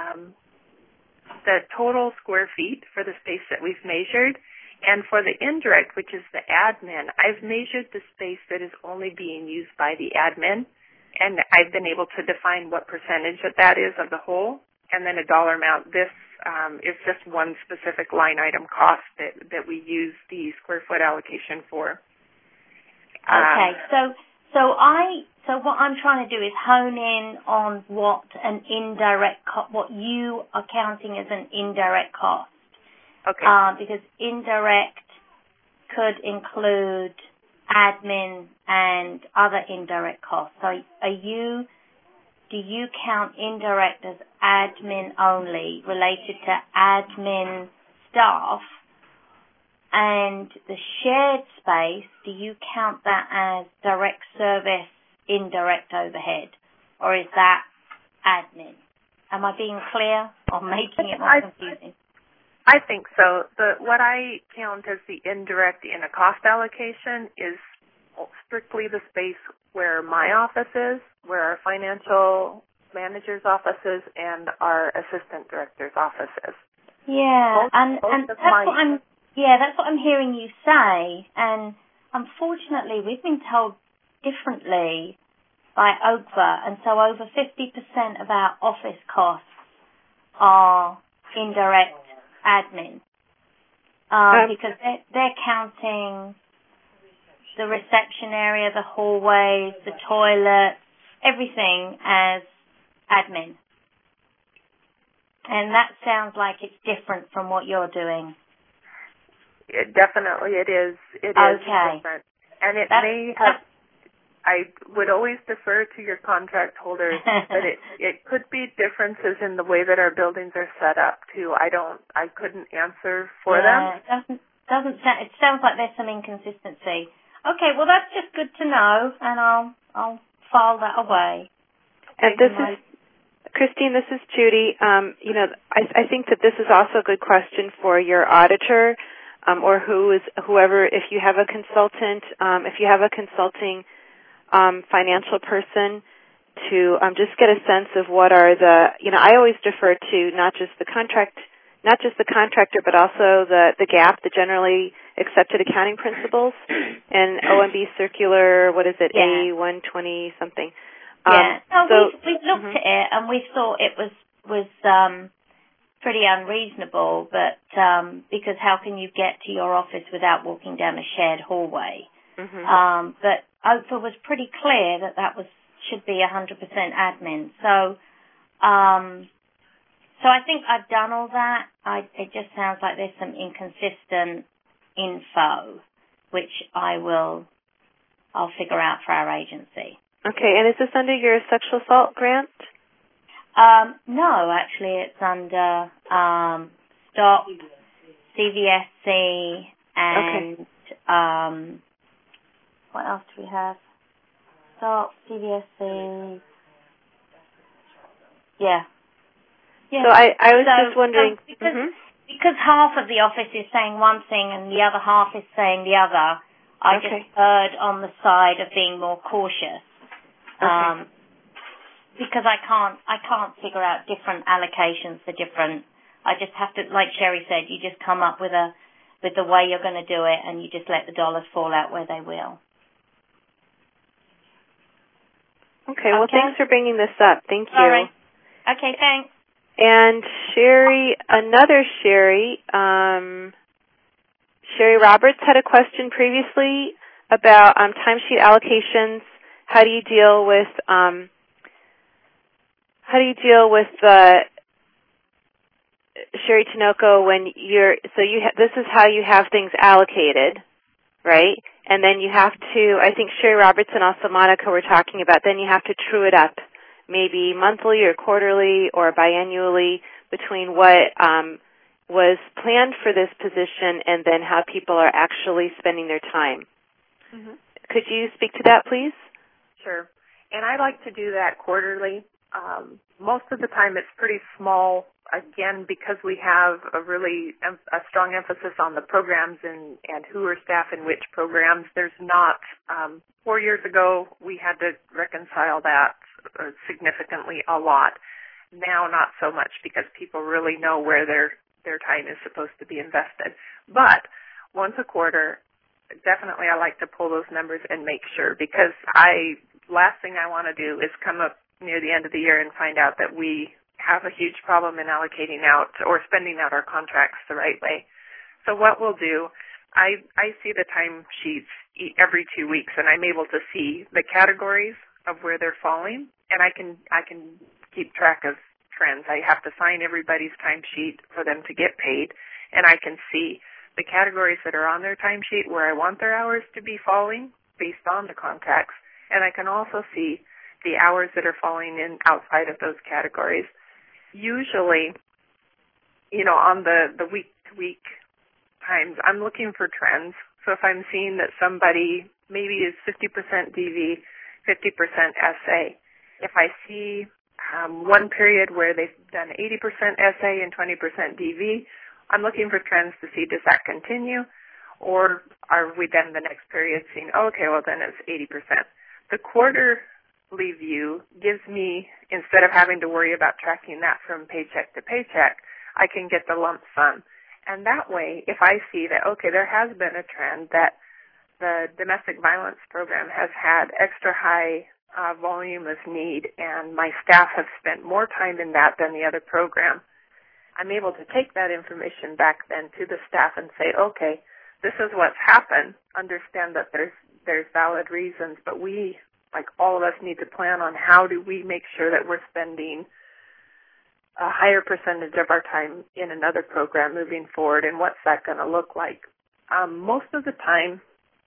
the total square feet for the space that we've measured. And for the indirect, which is the admin, I've measured the space that is only being used by the admin, and I've been able to define what percentage that is of the whole, and then a dollar amount. This is just one specific line item cost that we use the square foot allocation for. Okay, so what I'm trying to do is hone in on what an indirect what you are counting as an indirect cost. Okay. Because indirect could include admin and other indirect costs. So do you count indirect as admin only, related to admin staff, and the shared space, do you count that as direct service, indirect overhead, or is that admin? Am I being clear or making it more confusing? I think so. What I count as the indirect in a cost allocation is strictly the space where my office is, where our financial manager's office is, and our assistant director's office is. Yeah, and that's what I'm hearing you say. And unfortunately, we've been told differently by OCVA, and so over 50% of our office costs are indirect admin, because they're counting the reception area, the hallways, the toilets, everything as admin. And that sounds like it's different from what you're doing. Definitely it is. It is different. And it may have, I would always defer to your contract holders, but it could be differences in the way that our buildings are set up too. I couldn't answer for them. It sounds like there's some inconsistency. Okay, well that's just good to know, and I'll file that away. And this is Christine. This is Judy. I think that this is also a good question for your auditor, or whoever. If you have a consultant, if you have a consulting financial person, to just get a sense of what are the. I always defer to not just the contractor, but also the GAAP, the generally accepted accounting principles, and OMB circular. What is it? Yeah. A120 something. Yeah. We've looked at it and we thought it was pretty unreasonable, but because how can you get to your office without walking down a shared hallway? But OCVA was pretty clear that should be 100% admin. So I think I've done all that. It just sounds like there's some inconsistent info, which I'll figure out for our agency. Okay, and is this under your sexual assault grant? No, actually it's under STOP, CVSC, and what else do we have? STOP, CVSC. Yeah. So I was just wondering. Because half of the office is saying one thing and the other half is saying the other, I just erred on the side of being more cautious. Because I can't figure out different allocations for different. I just have to, like Sherry said, you just come up with the way you're going to do it, and you just let the dollars fall out where they will. Okay. Well, thanks for bringing this up. Thank you. All right. Okay. Thanks. And Sherry Roberts had a question previously about timesheet allocations. How do you deal with Sherry Tinoco when this is how you have things allocated, right? And then you have to, I think Sherry Roberts and also Monica were talking about, then you have to true it up, maybe monthly or quarterly or biannually, between what was planned for this position and then how people are actually spending their time. Could you speak to that, please? Sure. And I like to do that quarterly. Most of the time it's pretty small, again, because we have a strong emphasis on the programs and who are staff in which programs. There's not, 4 years ago, we had to reconcile that significantly a lot. Now, not so much because people really know where their time is supposed to be invested. But once a quarter, definitely I like to pull those numbers and make sure, because last thing I want to do is come up near the end of the year and find out that we have a huge problem in allocating out or spending out our contracts the right way. So what we'll do, I see the time sheets every 2 weeks, and I'm able to see the categories of where they're falling, and I can keep track of trends. I have to sign everybody's timesheet for them to get paid, and I can see the categories that are on their timesheet where I want their hours to be falling based on the contracts, and I can also see the hours that are falling in outside of those categories. Usually, on the week-to-week times, I'm looking for trends. So if I'm seeing that somebody maybe is 50% DV, 50% SA, if I see one period where they've done 80% SA and 20% DV, I'm looking for trends to see, does that continue? Or are we then the next period seeing, then it's 80%. The quarterly view gives me, instead of having to worry about tracking that from paycheck to paycheck, I can get the lump sum. And that way, if I see that, there has been a trend that the domestic violence program has had extra high volume of need, and my staff have spent more time in that than the other program, I'm able to take that information back then to the staff and say, this is what's happened. Understand that there's valid reasons, but we, like all of us, need to plan on how do we make sure that we're spending a higher percentage of our time in another program moving forward, and what's that going to look like? Most of the time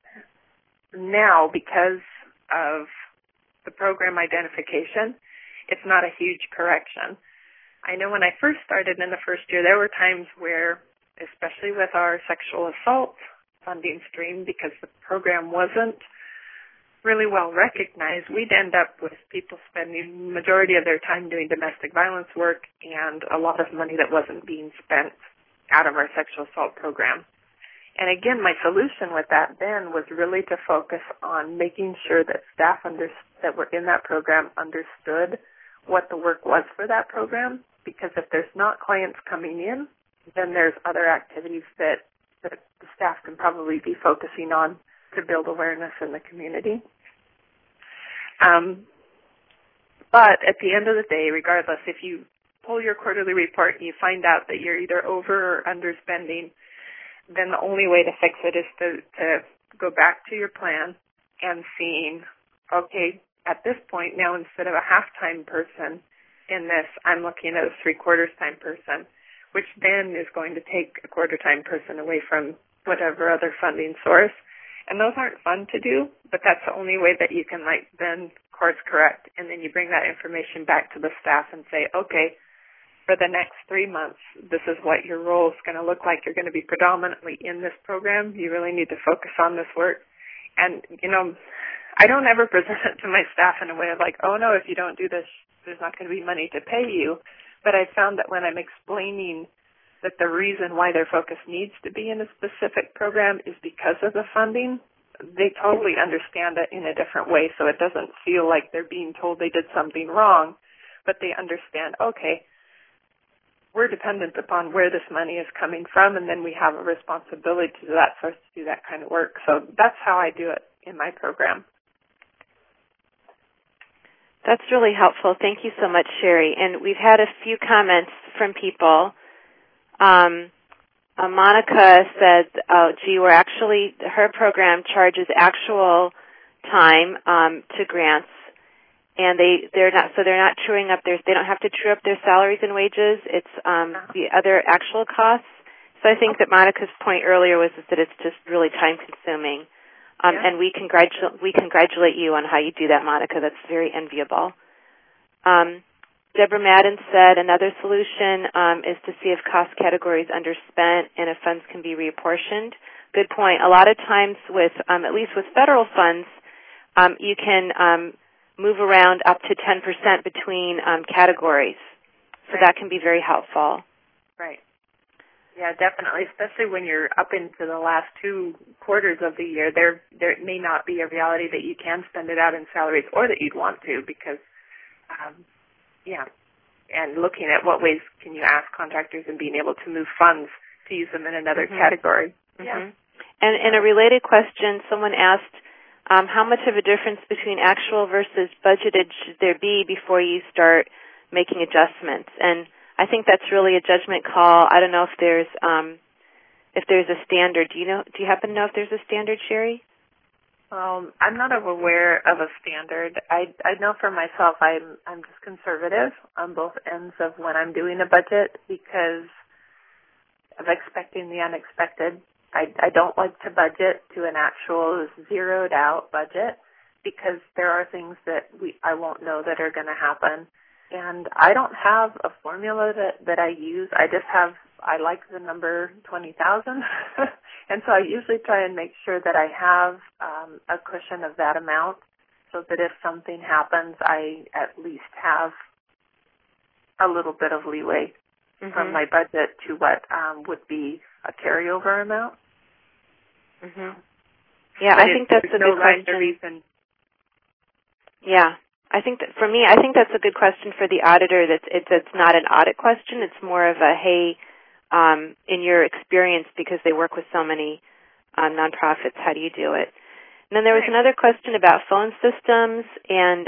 now, because of the program identification, it's not a huge correction. I know when I first started in the first year, there were times where, especially with our sexual assault funding stream, because the program wasn't really well recognized, we'd end up with people spending the majority of their time doing domestic violence work and a lot of money that wasn't being spent out of our sexual assault program. And again, my solution with that then was really to focus on making sure that staff that were in that program understood what the work was for that program, because if there's not clients coming in, then there's other activities that the staff can probably be focusing on to build awareness in the community. But at the end of the day, regardless, if you pull your quarterly report and you find out that you're either over or underspending, then the only way to fix it is to go back to your plan and seeing, at this point now, instead of a half-time person in this, I'm looking at a three-quarters-time person, which then is going to take a quarter-time person away from whatever other funding source. And those aren't fun to do, but that's the only way that you can then course correct. And then you bring that information back to the staff and say, for the next 3 months, this is what your role is going to look like. You're going to be predominantly in this program. You really need to focus on this work. And, I don't ever present it to my staff in a way of if you don't do this, there's not going to be money to pay you. But I found that when I'm explaining that the reason why their focus needs to be in a specific program is because of the funding, they totally understand it in a different way, so it doesn't feel like they're being told they did something wrong, but they understand, we're dependent upon where this money is coming from, and then we have a responsibility to that source to do that kind of work. So that's how I do it in my program. That's really helpful. Thank you so much, Sherry. And we've had a few comments from people. Monica said, her program charges actual time to grants, and they're not truing up they don't have to true up their salaries and wages. It's the other actual costs. So I think that Monica's point earlier was that it's just really time consuming. And we congratulate you on how you do that, Monica. That's very enviable. Deborah Madden said another solution is to see if cost categories underspent and if funds can be reapportioned. Good point. A lot of times at least with federal funds, you can move around up to 10% between categories. So that can be very helpful. Right. Yeah, definitely, especially when you're up into the last 2 quarters of the year. There may not be a reality that you can spend it out in salaries or that you'd want to because, and looking at what ways can you ask contractors and being able to move funds to use them in another category. Yeah. And in a related question, someone asked, how much of a difference between actual versus budgeted should there be before you start making adjustments? And I think that's really a judgment call. I don't know if there's a standard. Do you happen to know if there's a standard, Sherry? I'm not aware of a standard. I know for myself I'm just conservative on both ends of when I'm doing a budget because of expecting the unexpected. I don't like to budget to an actual zeroed out budget because there are things that I won't know that are going to happen. And I don't have a formula that I use. I like the number 20,000. And so I usually try and make sure that I have a cushion of that amount so that if something happens, I at least have a little bit of leeway from my budget to what would be a carryover amount. Yeah, I think that's a good question. Yeah. I think that for me, I think that's a good question for the auditor. That's not an audit question. It's more of a, hey, in your experience, because they work with so many nonprofits, how do you do it? And then there was another question about phone systems, and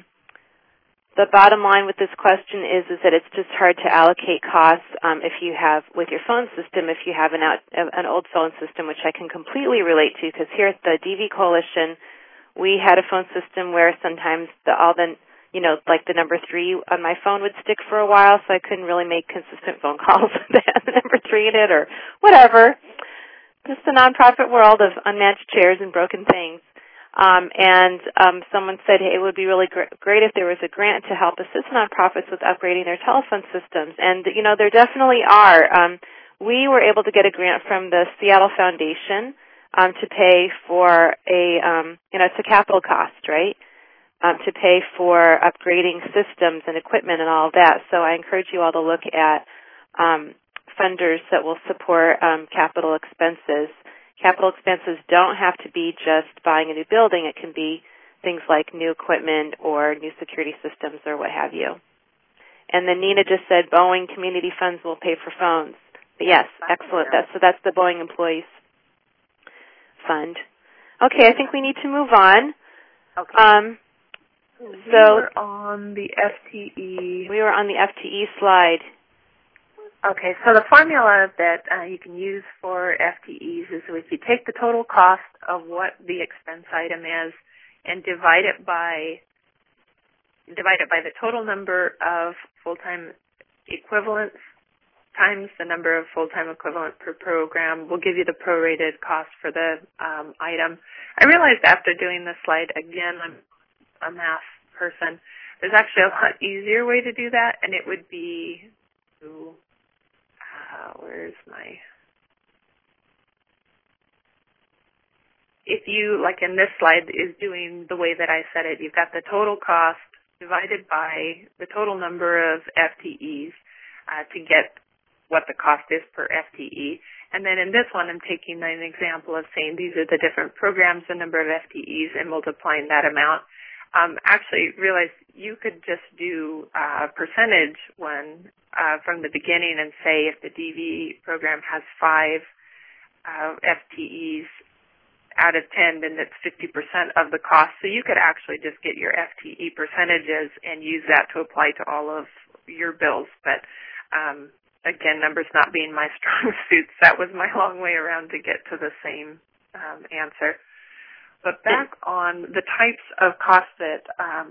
the bottom line with this question is that it's just hard to allocate costs if you have, with your phone system, if you have an old phone system, which I can completely relate to, because here at the DV Coalition, we had a phone system where sometimes like the number 3 on my phone would stick for a while, so I couldn't really make consistent phone calls that had the number 3 in it or whatever. Just the nonprofit world of unmatched chairs and broken things. Someone said, hey, it would be really great if there was a grant to help assist nonprofits with upgrading their telephone systems. And, there definitely are. We were able to get a grant from the Seattle Foundation to pay for it's a capital cost, right? To pay for upgrading systems and equipment and all of that. So I encourage you all to look at funders that will support capital expenses. Capital expenses don't have to be just buying a new building. It can be things like new equipment or new security systems or what have you. And then Nina just said Boeing community funds will pay for phones. But yes, excellent. That's the Boeing Employees Fund. Okay, I think we need to move on. Okay. We were on the FTE. We were on the FTE slide. Okay, so the formula that you can use for FTEs is if you take the total cost of what the expense item is and divide it by the total number of full-time equivalents times the number of full-time equivalent per program will give you the prorated cost for the item. I realized after doing this slide, again, I'm a math person, there's actually a lot easier way to do that, and it would be where's my... If you, like in this slide, is doing the way that I said it, you've got the total cost divided by the total number of FTEs to get what the cost is per FTE. And then in this one, I'm taking an example of saying these are the different programs, the number of FTEs, and multiplying that amount. Actually, realize you could just do a percentage one from the beginning and say if the DV program has 5 FTEs out of 10, then that's 50% of the cost. So you could actually just get your FTE percentages and use that to apply to all of your bills. But again, numbers not being my strong suits, that was my long way around to get to the same answer. But back on the types of costs that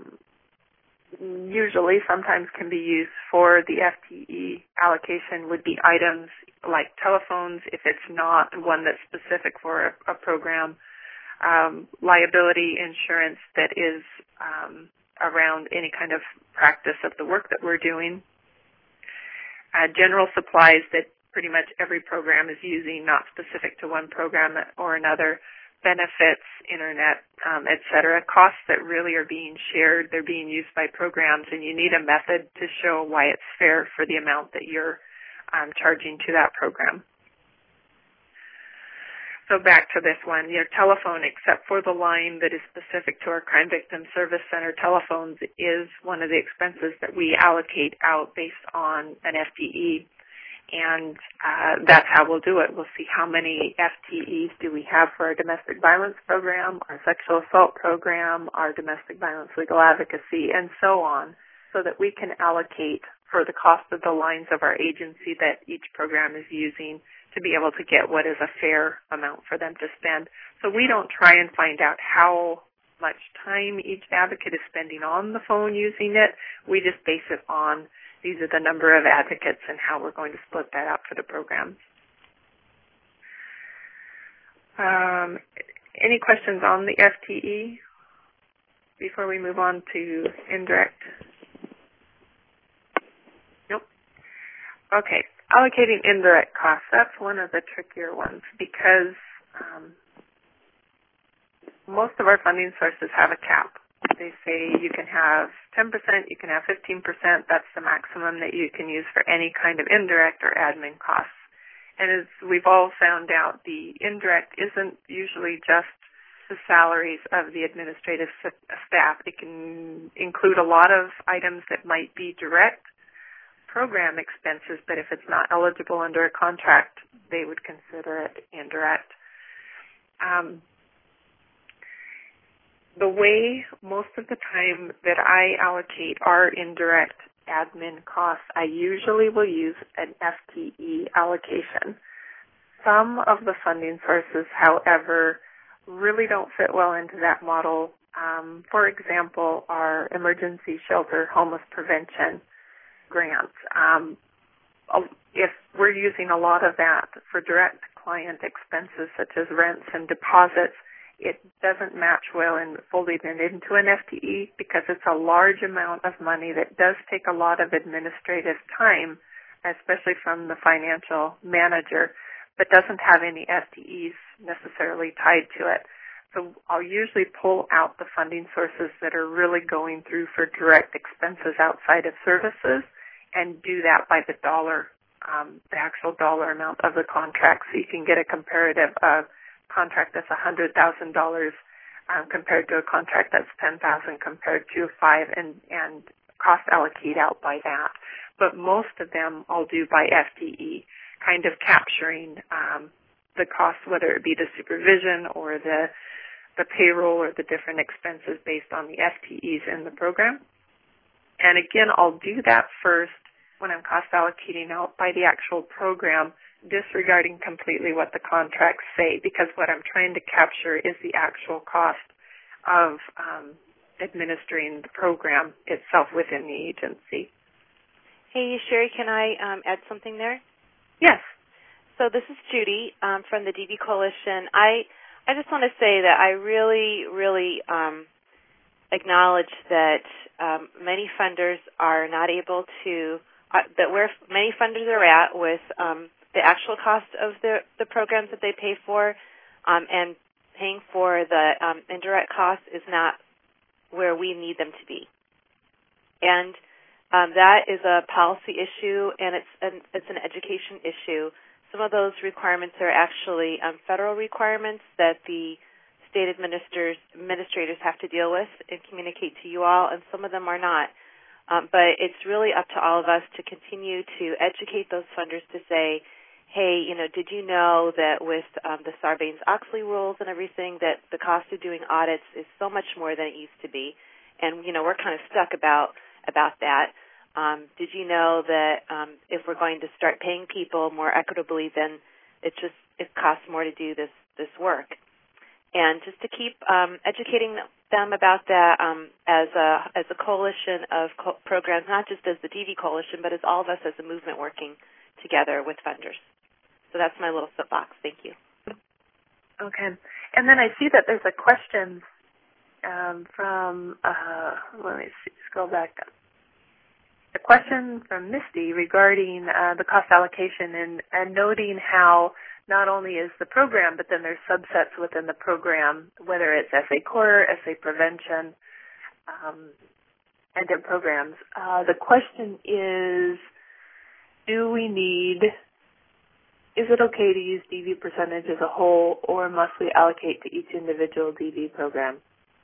usually sometimes can be used for the FTE allocation would be items like telephones, if it's not one that's specific for a program, liability insurance that is around any kind of practice of the work that we're doing, general supplies that pretty much every program is using, not specific to one program or another, benefits, internet, et cetera, costs that really are being shared, they're being used by programs, and you need a method to show why it's fair for the amount that you're charging to that program. So back to this one, your telephone, except for the line that is specific to our Crime Victim Service Center telephones, is one of the expenses that we allocate out based on an FTE. And that's how we'll do it. We'll see how many FTEs do we have for our domestic violence program, our sexual assault program, our domestic violence legal advocacy, and so on, so that we can allocate for the cost of the lines of our agency that each program is using to be able to get what is a fair amount for them to spend. So we don't try and find out how much time each advocate is spending on the phone using it. We just base it on these are the number of advocates and how we're going to split that out for the programs. Any questions on the FTE before we move on to indirect? Nope. Okay. Allocating indirect costs, that's one of the trickier ones because most of our funding sources have a cap. They say you can have 10%, you can have 15%. That's the maximum that you can use for any kind of indirect or admin costs. And as we've all found out, the indirect isn't usually just the salaries of the administrative staff. It can include a lot of items that might be direct program expenses, but if it's not eligible under a contract, they would consider it indirect. The way most of the time that I allocate our indirect admin costs, I usually will use an FTE allocation. Some of the funding sources, however, really don't fit well into that model. For example, our emergency shelter homeless prevention grants. If we're using a lot of that for direct client expenses such as rents and deposits, it doesn't match well in folding it into an FTE because it's a large amount of money that does take a lot of administrative time, especially from the financial manager, but doesn't have any FTEs necessarily tied to it. So I'll usually pull out the funding sources that are really going through for direct expenses outside of services and do that by the dollar, the actual dollar amount of the contract, so you can get a comparative of contract that's $100,000 compared to a contract that's $10,000 compared to $5,000 and cost allocate out by that. But most of them I'll do by FTE, kind of capturing the cost, whether it be the supervision or the payroll or the different expenses based on the FTEs in the program. And again, I'll do that first when I'm cost allocating out by the actual program, disregarding completely what the contracts say, because what I'm trying to capture is the actual cost of administering the program itself within the agency. Hey, Sherry, can I add something there? Yes. So this is Judy from the DV Coalition. I just want to say that I really, really acknowledge that many funders are not able to, that where many funders are at with the actual cost of the programs that they pay for and paying for the indirect costs is not where we need them to be. And that is a policy issue, and it's an education issue. Some of those requirements are actually federal requirements that the state administrators have to deal with and communicate to you all, and some of them are not. But it's really up to all of us to continue to educate those funders to say, hey, did you know that with the Sarbanes-Oxley rules and everything that the cost of doing audits is so much more than it used to be? And, we're kind of stuck about that. Did you know that if we're going to start paying people more equitably, then it costs more to do this work? And just to keep educating them about that as a coalition of programs, not just as the DV Coalition, but as all of us as a movement working together with funders. So that's my little soapbox. Thank you. Okay. And then I see that there's a question from, let me see, scroll back up. A question from Misty regarding the cost allocation and noting how not only is the program, but then there's subsets within the program, whether it's SA Core, SA Prevention, and in programs. The question is it okay to use DV percentage as a whole, or must we allocate to each individual DV program?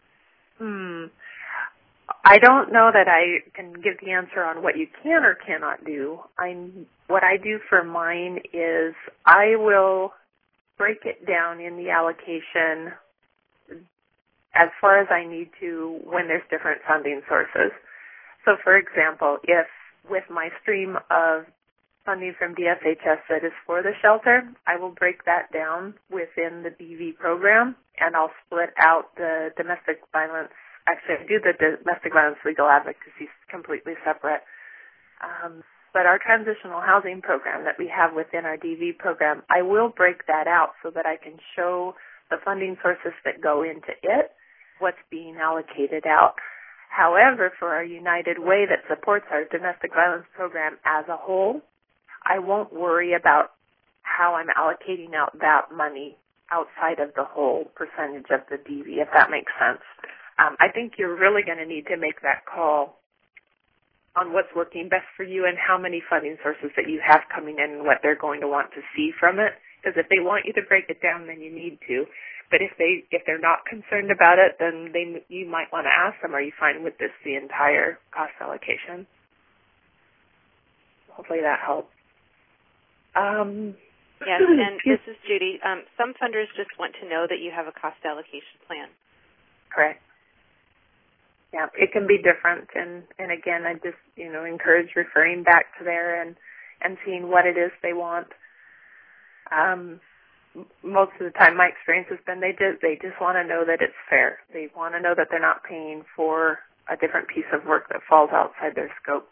I don't know that I can give the answer on what you can or cannot do. What I do for mine is I will break it down in the allocation as far as I need to when there's different funding sources. So, for example, if with my stream of funding from DSHS that is for the shelter, I will break that down within the DV program, and I'll split out the domestic violence. Actually, I do the domestic violence legal advocacy completely separate. But our transitional housing program that we have within our DV program, I will break that out so that I can show the funding sources that go into it, what's being allocated out. However, for our United Way that supports our domestic violence program as a whole, I won't worry about how I'm allocating out that money outside of the whole percentage of the DV, if that makes sense. I think you're really going to need to make that call on what's working best for you and how many funding sources that you have coming in and what they're going to want to see from it. Because if they want you to break it down, then you need to. But if they're not concerned about it, then you might want to ask them, are you fine with this, the entire cost allocation? Hopefully that helps. Yes, and this is Judy. Some funders just want to know that you have a cost allocation plan. Correct. Yeah, it can be different, and again, I just encourage referring back to there and seeing what it is they want. Most of the time, my experience has been they just want to know that it's fair. They want to know that they're not paying for a different piece of work that falls outside their scope.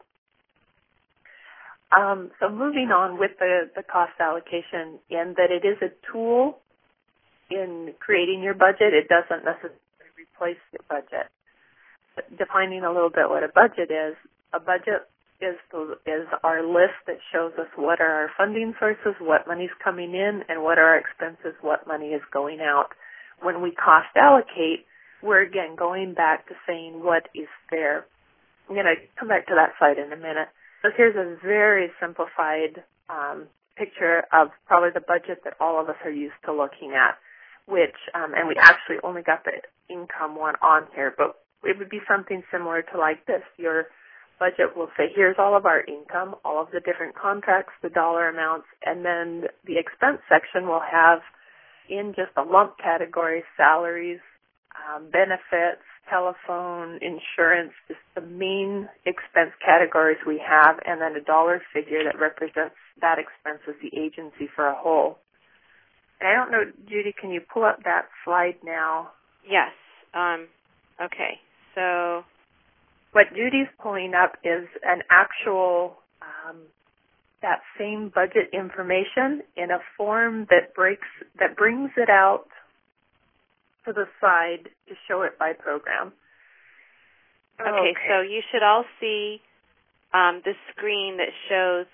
So moving on with the cost allocation, in that it is a tool in creating your budget. It doesn't necessarily replace your budget. Defining a little bit what a budget is. A budget is our list that shows us what are our funding sources, what money's coming in, and what are our expenses, what money is going out. When we cost allocate, we're again going back to saying what is fair. I'm going to come back to that slide in a minute. So here's a very simplified picture of probably the budget that all of us are used to looking at, which, and we actually only got the income one on here, but it would be something similar to like this. Your budget will say, here's all of our income, all of the different contracts, the dollar amounts, and then the expense section will have in just a lump category, salaries, benefits, telephone, insurance, just the main expense categories we have, and then a dollar figure that represents that expense as the agency for a whole. And I don't know, Judy, can you pull up that slide now? Yes. Okay. So what Judy's pulling up is an actual, that same budget information in a form that brings it out to the side to show it by program. Okay, so you should all see the screen that shows,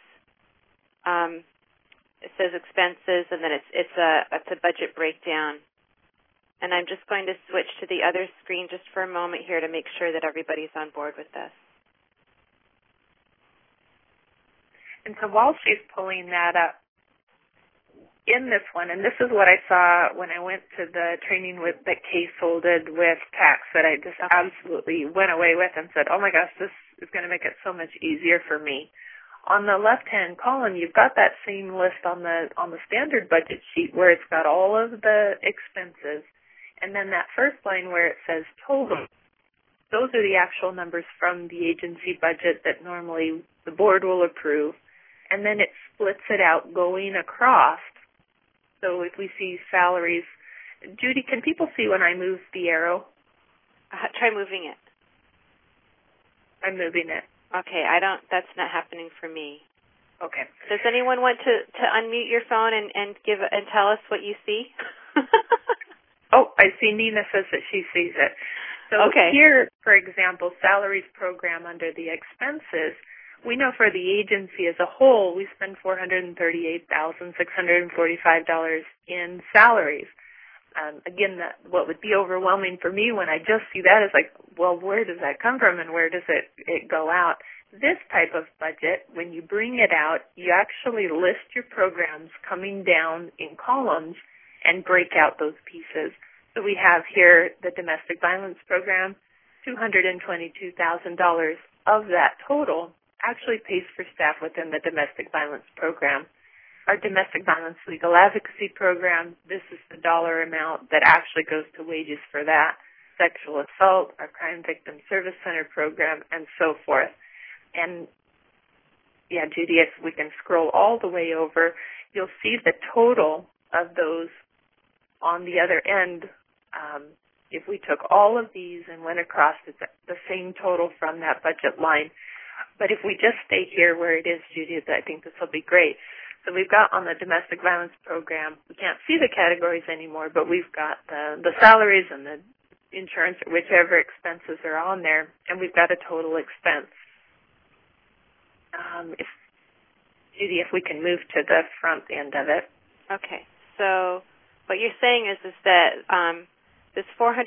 it says expenses, and then it's a budget breakdown. And I'm just going to switch to the other screen just for a moment here to make sure that everybody's on board with this. And so while she's pulling that up, in this one, and this is what I saw when I went to the training that Kay folded with tax that I just absolutely went away with and said, oh my gosh, this is going to make it so much easier for me. On the left-hand column, you've got that same list on the standard budget sheet where it's got all of the expenses. And then that first line where it says total, those are the actual numbers from the agency budget that normally the board will approve. And then it splits it out going across. So if we see salaries, Judy, can people see when I move the arrow? Try moving it. I'm moving it. Okay, that's not happening for me. Okay. Does anyone want to unmute your phone and tell us what you see? Oh, I see Nina says that she sees it. So okay. Here, for example, salaries program under the expenses, we know for the agency as a whole, we spend $438,645 in salaries. Again, what would be overwhelming for me when I just see that is like, well, where does that come from and where does it go out? This type of budget, when you bring it out, you actually list your programs coming down in columns and break out those pieces. So we have here the domestic violence program, $222,000 of that total actually pays for staff within the domestic violence program. Our domestic violence legal advocacy program, this is the dollar amount that actually goes to wages for that. Sexual assault, our crime victim service center program, and so forth. And yeah, Judy, if we can scroll all the way over, you'll see the total of those on the other end. If we took all of these and went across, it's the same total from that budget line. But if we just stay here where it is, Judy, I think this will be great. So we've got on the domestic violence program, we can't see the categories anymore, but we've got the salaries and the insurance, whichever expenses are on there, and we've got a total expense. Judy, if we can move to the front end of it. Okay. So what you're saying is that this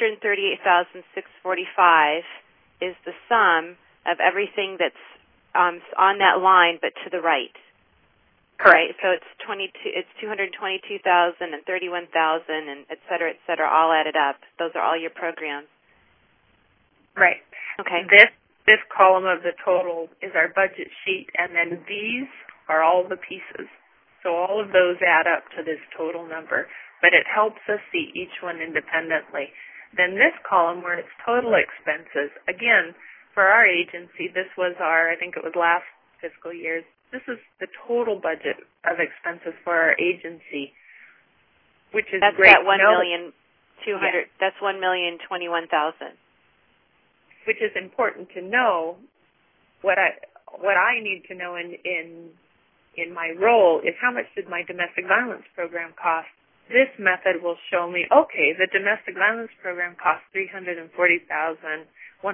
$438,645 is the sum of everything that's on that line, but to the right. Correct. Right? So it's $222,000 and $31,000 and et cetera, all added up. Those are all your programs. Right. Okay. This column of the total is our budget sheet, and then these are all the pieces. So all of those add up to this total number, but it helps us see each one independently. Then this column where it's total expenses, again, for our agency, this was I think it was last fiscal year's, this is the total budget of expenses for our agency, which is that's great. That's that $1,021,000. Which is important to know. What I need to know in my role is how much did my domestic violence program cost. This method will show me, okay, the domestic violence program cost $340,125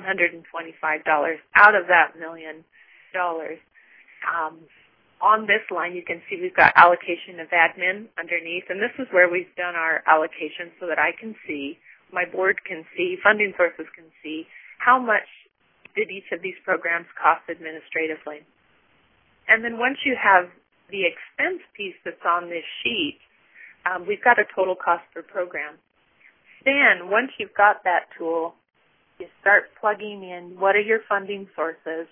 out of that $1 million. On this line, you can see we've got allocation of admin underneath, and this is where we've done our allocation so that I can see, my board can see, funding sources can see, how much did each of these programs cost administratively. And then once you have the expense piece that's on this sheet, we've got a total cost per program. Then once you've got that tool, you start plugging in what are your funding sources.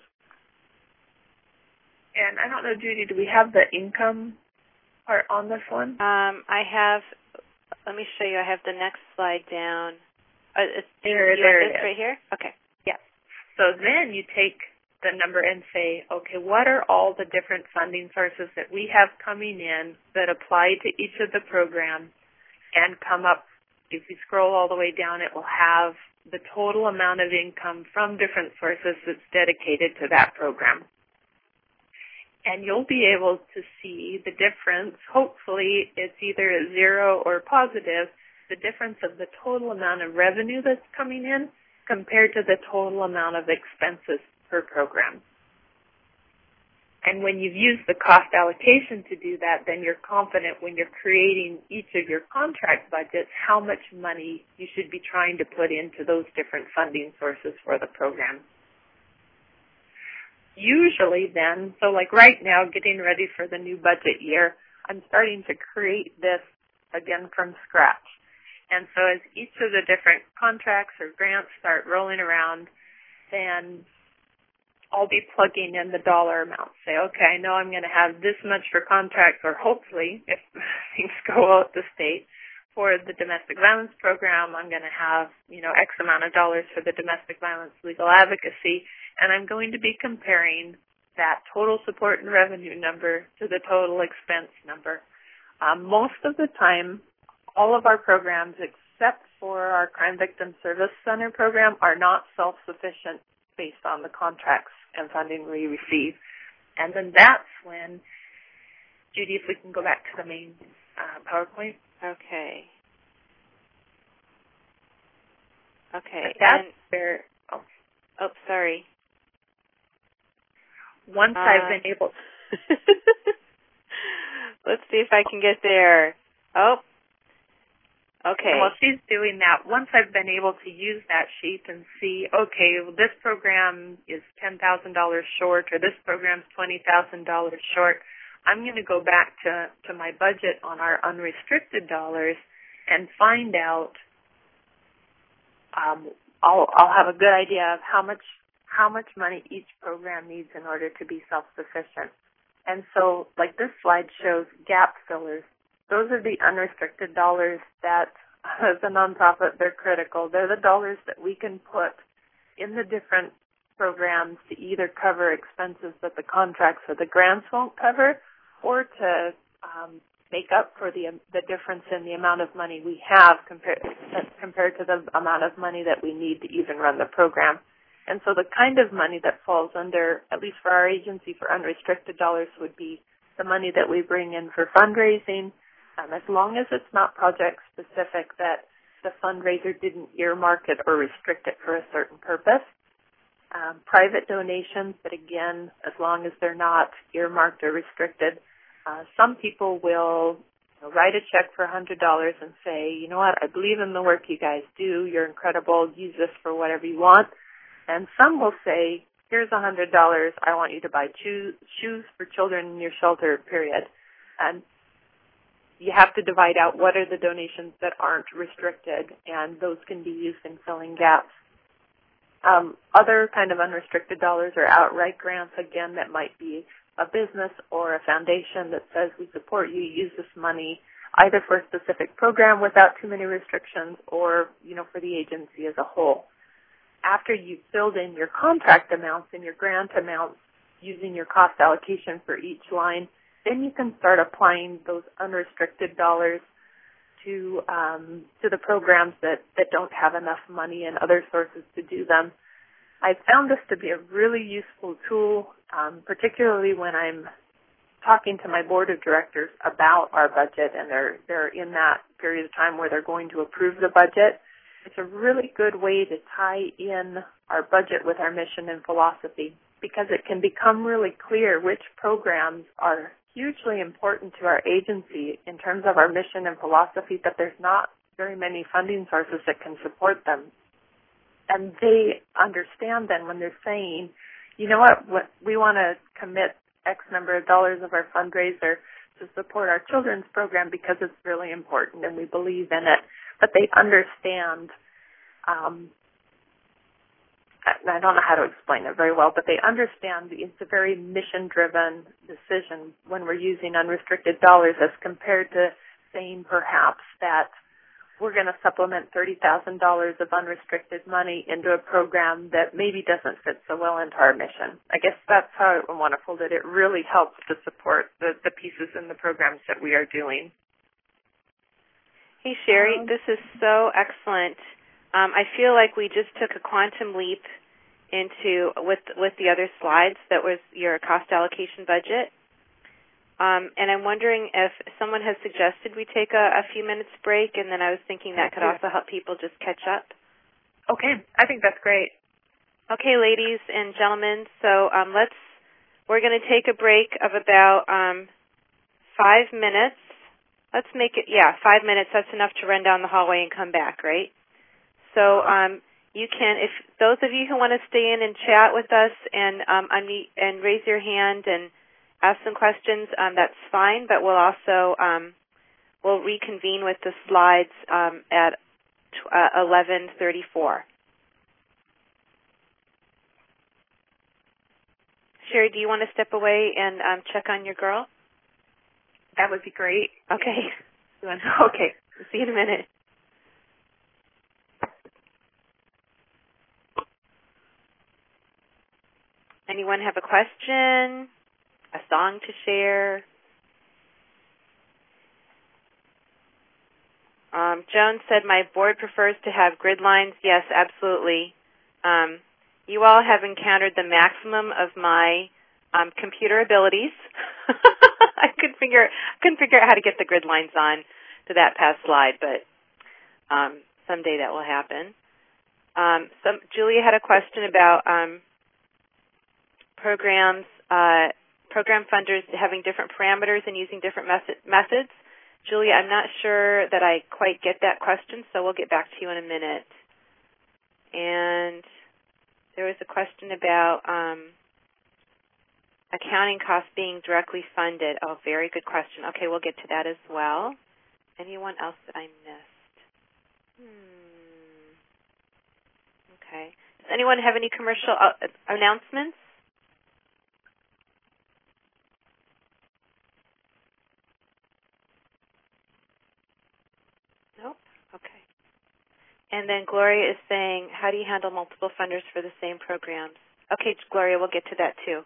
And I don't know, Judy, do we have the income part on this one? I have, let me show you, I have the next slide down. There it is. Right here? Okay. Yeah. So then you take the number and say, okay, what are all the different funding sources that we have coming in that apply to each of the programs, and come up, if you scroll all the way down, it will have the total amount of income from different sources that's dedicated to that program. And you'll be able to see the difference. Hopefully it's either a zero or positive, the difference of the total amount of revenue that's coming in compared to the total amount of expenses per program. And when you've used the cost allocation to do that, then you're confident when you're creating each of your contract budgets how much money you should be trying to put into those different funding sources for the program. Usually then, so like right now, getting ready for the new budget year, I'm starting to create this again from scratch. And so as each of the different contracts or grants start rolling around, then I'll be plugging in the dollar amount. Say, okay, I know I'm going to have this much for contracts, or hopefully, if things go well at the state, for the domestic violence program, I'm going to have, X amount of dollars for the domestic violence legal advocacy, and I'm going to be comparing that total support and revenue number to the total expense number. Most of the time, all of our programs, except for our Crime Victim Service Center program, are not self-sufficient based on the contracts and funding we receive. And then that's when, Judy, if we can go back to the main PowerPoint. Okay. That's where, sorry. once I've been able. Let's see if I can get there. Oh, okay. Well, she's doing that. Once I've been able to use that sheet and see, okay, well, this program is $10,000 short, or this program's $20,000 short, I'm going to go back to my budget on our unrestricted dollars and find out. I'll have a good idea of how much money each program needs in order to be self-sufficient. And so, like this slide shows, gap fillers. Those are the unrestricted dollars that, as a nonprofit, they're critical. They're the dollars that we can put in the different programs to either cover expenses that the contracts or the grants won't cover, or to make up for the difference in the amount of money we have compared to the amount of money that we need to even run the program. And so the kind of money that falls under, at least for our agency, for unrestricted dollars would be the money that we bring in for fundraising, as long as it's not project specific, that the fundraiser didn't earmark it or restrict it for a certain purpose. Private donations, but again, as long as they're not earmarked or restricted. Some people will write a check for $100 and say, you know what, I believe in the work you guys do. You're incredible. Use this for whatever you want. And some will say, here's $100. I want you to buy shoes for children in your shelter, period. And you have to divide out what are the donations that aren't restricted, and those can be used in filling gaps. Other kind of unrestricted dollars are outright grants, again, that might be a business or a foundation that says we support you, use this money either for a specific program without too many restrictions or, for the agency as a whole. After you've filled in your contract amounts and your grant amounts using your cost allocation for each line, then you can start applying those unrestricted dollars to the programs that don't have enough money and other sources to do them. I found this to be a really useful tool, particularly when I'm talking to my board of directors about our budget and they're in that period of time where they're going to approve the budget. It's a really good way to tie in our budget with our mission and philosophy, because it can become really clear which programs are hugely important to our agency in terms of our mission and philosophy, but there's not very many funding sources that can support them. And they understand then when they're saying, you know what, we want to commit X number of dollars of our fundraiser to support our children's program because it's really important and we believe in it. But they understand, I don't know how to explain it very well, but they understand it's a very mission-driven decision when we're using unrestricted dollars as compared to saying perhaps that we're going to supplement $30,000 of unrestricted money into a program that maybe doesn't fit so well into our mission. I guess that's how wonderful that it really helps to support the pieces in the programs that we are doing. Hey, Sherry, this is so excellent. I feel like we just took a quantum leap into with the other slides that was your cost allocation budget. And I'm wondering if someone has suggested we take a few minutes break, and then I was thinking that could also help people just catch up. Okay, I think that's great. Okay, ladies and gentlemen, so we're going to take a break of about 5 minutes. Let's make it, 5 minutes. That's enough to run down the hallway and come back, right? So you can, if those of you who want to stay in and chat with us and unmute and raise your hand and ask some questions, that's fine. But we'll also we'll reconvene with the slides at 11:34. Sherry, do you want to step away and check on your girl? That would be great. Okay. Okay. See you in a minute. Anyone have a question? A song to share? Joan said, my board prefers to have grid lines. Yes, absolutely. You all have encountered the maximum of my computer abilities. I couldn't figure out how to get the grid lines on to that past slide, but someday that will happen. Julia had a question about programs program funders having different parameters and using different methods. Julia, I'm not sure that I quite get that question, so we'll get back to you in a minute. And there was a question about accounting costs being directly funded. Oh, very good question. Okay, we'll get to that as well. Anyone else that I missed? Okay. Does anyone have any commercial announcements? Nope. Okay. And then Gloria is saying, how do you handle multiple funders for the same programs? Okay, Gloria, we'll get to that too.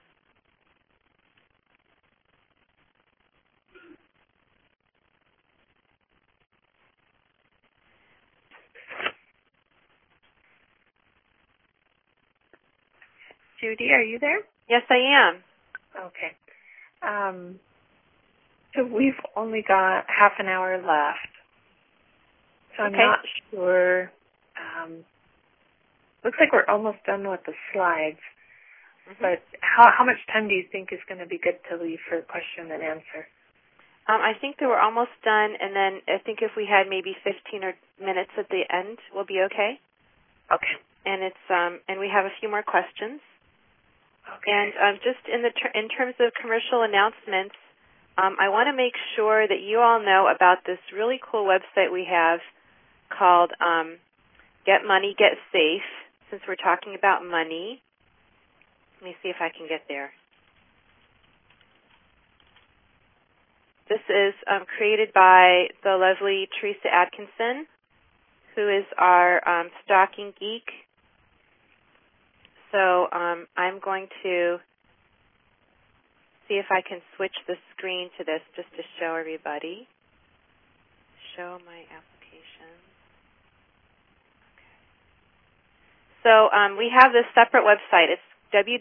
Judy, are you there? Yes, I am. Okay. So we've only got half an hour left. So I'm not sure. Looks like we're almost done with the slides. But how much time do you think is going to be good to leave for question and answer? I think that we're almost done, and then I think if we had maybe 15 minutes at the end, we'll be okay. Okay. And it's and we have a few more questions. Okay. And just in terms of commercial announcements, I want to make sure that you all know about this really cool website we have called Get Money, Get Safe, since we're talking about money. Let me see if I can get there. This is created by the lovely Teresa Atkinson, who is our stocking geek. So I'm going to see if I can switch the screen to this just to show everybody. Show my application. Okay. So we have this separate website. It's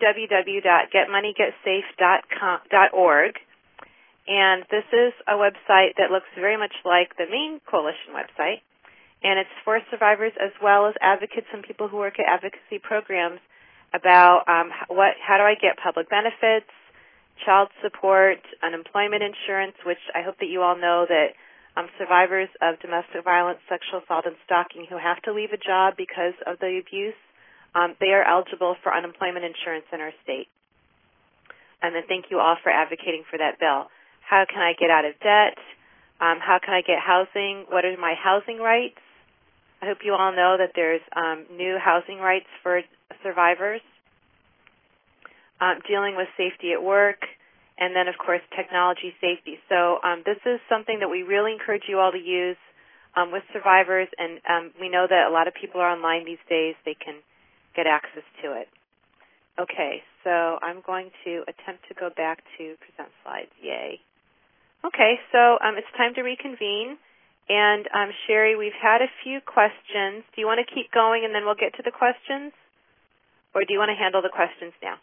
www.getmoneygetsafe.org. And this is a website that looks very much like the main coalition website. And it's for survivors as well as advocates and people who work at advocacy programs about how do I get public benefits, child support, unemployment insurance, which I hope that you all know that survivors of domestic violence, sexual assault, and stalking who have to leave a job because of the abuse, they are eligible for unemployment insurance in our state. And then thank you all for advocating for that bill. How can I get out of debt? How can I get housing? What are my housing rights? I hope you all know that there's new housing rights for survivors, dealing with safety at work, and then, of course, technology safety. So this is something that we really encourage you all to use with survivors, and we know that a lot of people are online these days. They can get access to it. Okay, so I'm going to attempt to go back to present slides. Yay. Okay, so it's time to reconvene. And Sherry, we've had a few questions. Do you want to keep going and then we'll get to the questions? Or do you want to handle the questions now?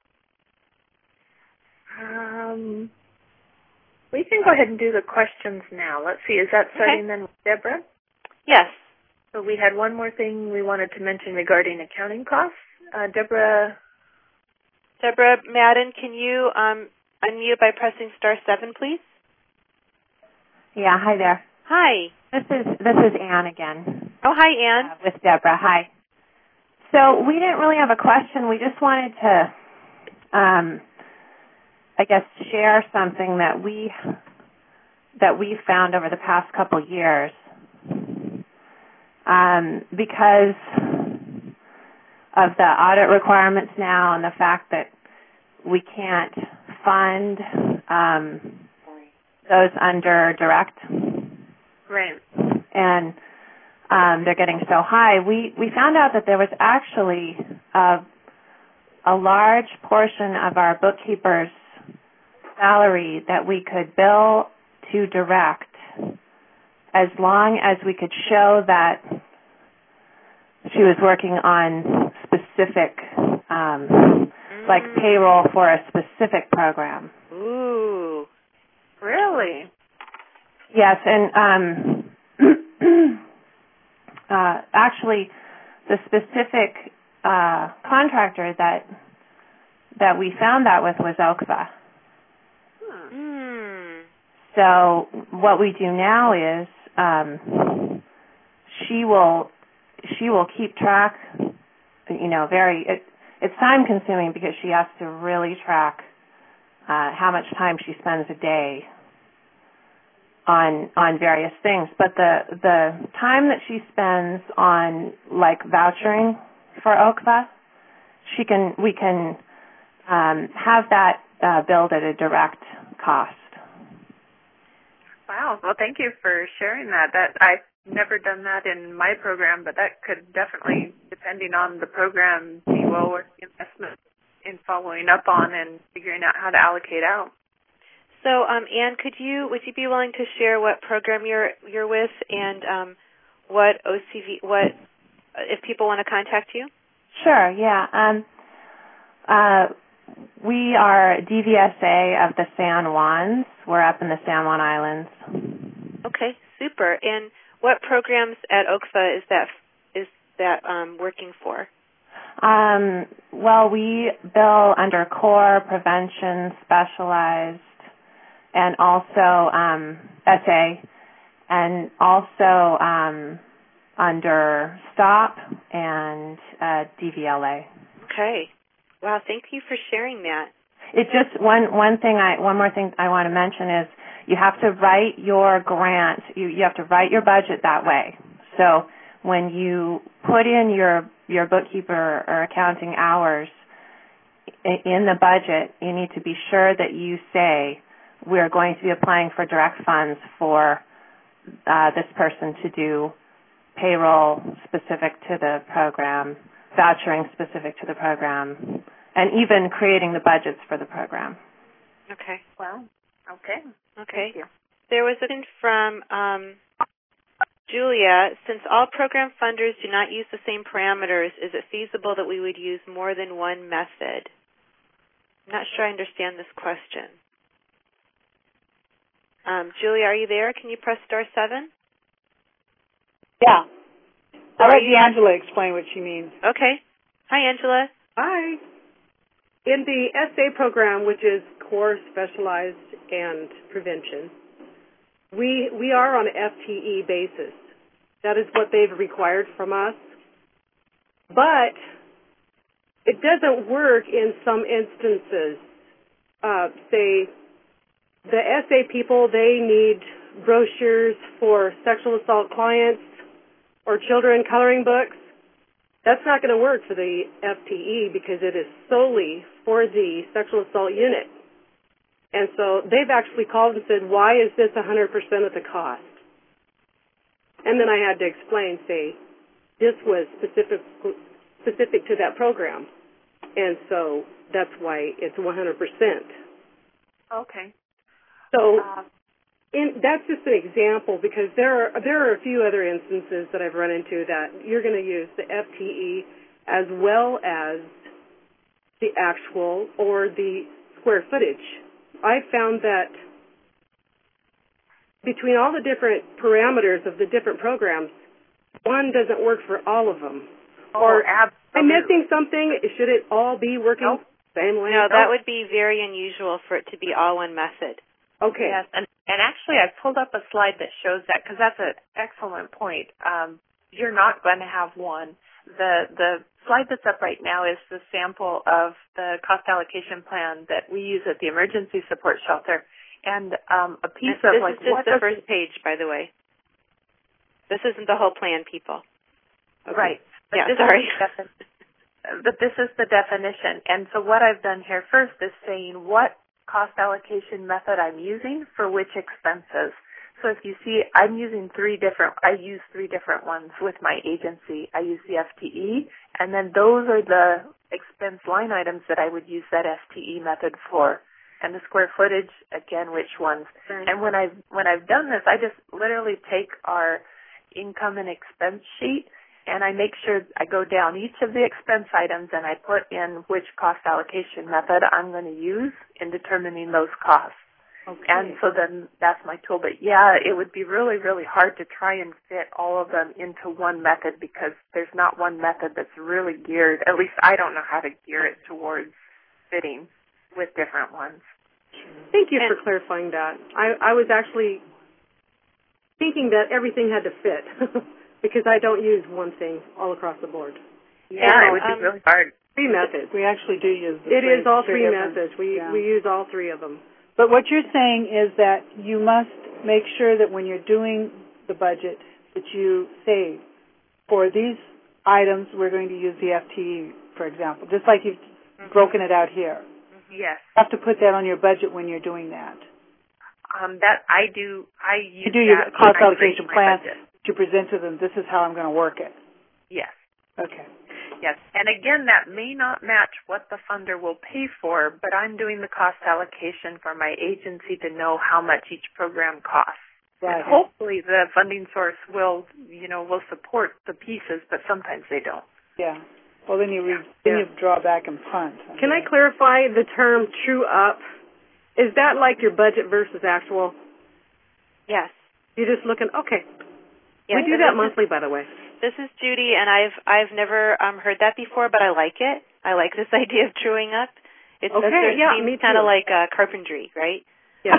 We can go ahead and do the questions now. Let's see, is that starting then with Deborah? Yes. So we had one more thing we wanted to mention regarding accounting costs. Deborah Madden, can you unmute by pressing *7, please? Yeah, hi there. Hi. This is Ann again. Oh, hi, Ann. With Deborah. Hi. So we didn't really have a question. We just wanted to, I guess, share something that we found over the past couple years. Because of the audit requirements now and the fact that we can't fund those under direct. Right. And they're getting so high. We found out that there was actually a large portion of our bookkeeper's salary that we could bill to direct as long as we could show that she was working on specific, like payroll for a specific program. Ooh. Really? Yes, and actually the specific contractor that that we found that with was Okva. So what we do now is she will keep track. It's time consuming because she has to really track how much time she spends a day on various things. But the time that she spends on like vouchering for Okva, we can have that billed at a direct cost. Wow. Well, thank you for sharing that. I've never done that in my program, but that could definitely, depending on the program, be well worth the investment in following up on and figuring out how to allocate out. So, Anne, would you be willing to share what program you're with and what if people want to contact you? Sure. Yeah. We are DVSA of the San Juans. We're up in the San Juan Islands. Okay, super. And what programs at OCFA is that working for? Well, we bill under core, prevention, specialized, and also SA, and also under STOP and DVLA. Okay. Wow, thank you for sharing that. It's just one more thing I want to mention is you have to write your grant. You have to write your budget that way. So when you put in your bookkeeper or accounting hours in the budget, you need to be sure that you say we're going to be applying for direct funds for this person to do payroll specific to the program, vouchering specific to the program, and even creating the budgets for the program. Okay. Well, okay. Okay. Thank you. There was a question from Julia. Since all program funders do not use the same parameters, is it feasible that we would use more than one method? I'm not sure I understand this question. Julia, are you there? Can you press *7? Yeah. I'll let Angela explain what she means. Okay. Hi, Angela. Hi. In the SA program, which is core, specialized, and prevention, we are on an FTE basis. That is what they've required from us. But it doesn't work in some instances. Say, the SA people, they need brochures for sexual assault clients or children coloring books. That's not going to work for the FTE because it is solely for the sexual assault unit. And so they've actually called and said, why is this 100% of the cost? And then I had to explain, say, this was specific to that program. And so that's why it's 100%. Okay. So that's just an example because there are a few other instances that I've run into that you're going to use the FTE as well as the actual or the square footage. I found that between all the different parameters of the different programs, one doesn't work for all of them. Or am I missing something? Should it all be working the same way? No, that would be very unusual for it to be all one method. Okay. Yes, and actually I pulled up a slide that shows that because that's an excellent point. You're not going to have one. The slide that's up right now is the sample of the cost allocation plan that we use at the emergency support shelter. And a piece of this is just the first page, by the way. This isn't the whole plan, people. Okay. Right. But sorry. But this is the definition. And so what I've done here first is saying what cost allocation method I'm using for which expenses. So if you see, I use three different ones with my agency. I use the FTE, and then those are the expense line items that I would use that FTE method for. And the square footage, again, which ones. Mm-hmm. And when I've done this, I just literally take our income and expense sheet, and I make sure I go down each of the expense items and I put in which cost allocation method I'm going to use in determining those costs. Okay. And so then that's my tool. But yeah, it would be really, really hard to try and fit all of them into one method because there's not one method that's really geared. At least I don't know how to gear it towards fitting with different ones. Thank you for clarifying that. I was actually thinking that everything had to fit because I don't use one thing all across the board. Yeah, it would be really hard. 3 methods. We actually do use the It is all 3 different. methods. We use all 3 of them. But what you're saying is that you must make sure that when you're doing the budget that you say, for these items, we're going to use the FTE, for example, just like you've broken it out here. Yes. You have to put that on your budget when you're doing that. That I do. You do your cost allocation plan to present to them. This is how I'm going to work it. Yes. Okay. Yes. And again, that may not match what the funder will pay for, but I'm doing the cost allocation for my agency to know how much each program costs. Right. And hopefully the funding source will support the pieces, but sometimes they don't. Yeah. Well, then you draw back and punt. Can I clarify the term true up? Is that like your budget versus actual? Yes. You're just looking, okay. Yes, we do that monthly, by the way. This is Judy, and I've never heard that before, but I like it. I like this idea of truing up. It seems kind of like carpentry, right? Yeah.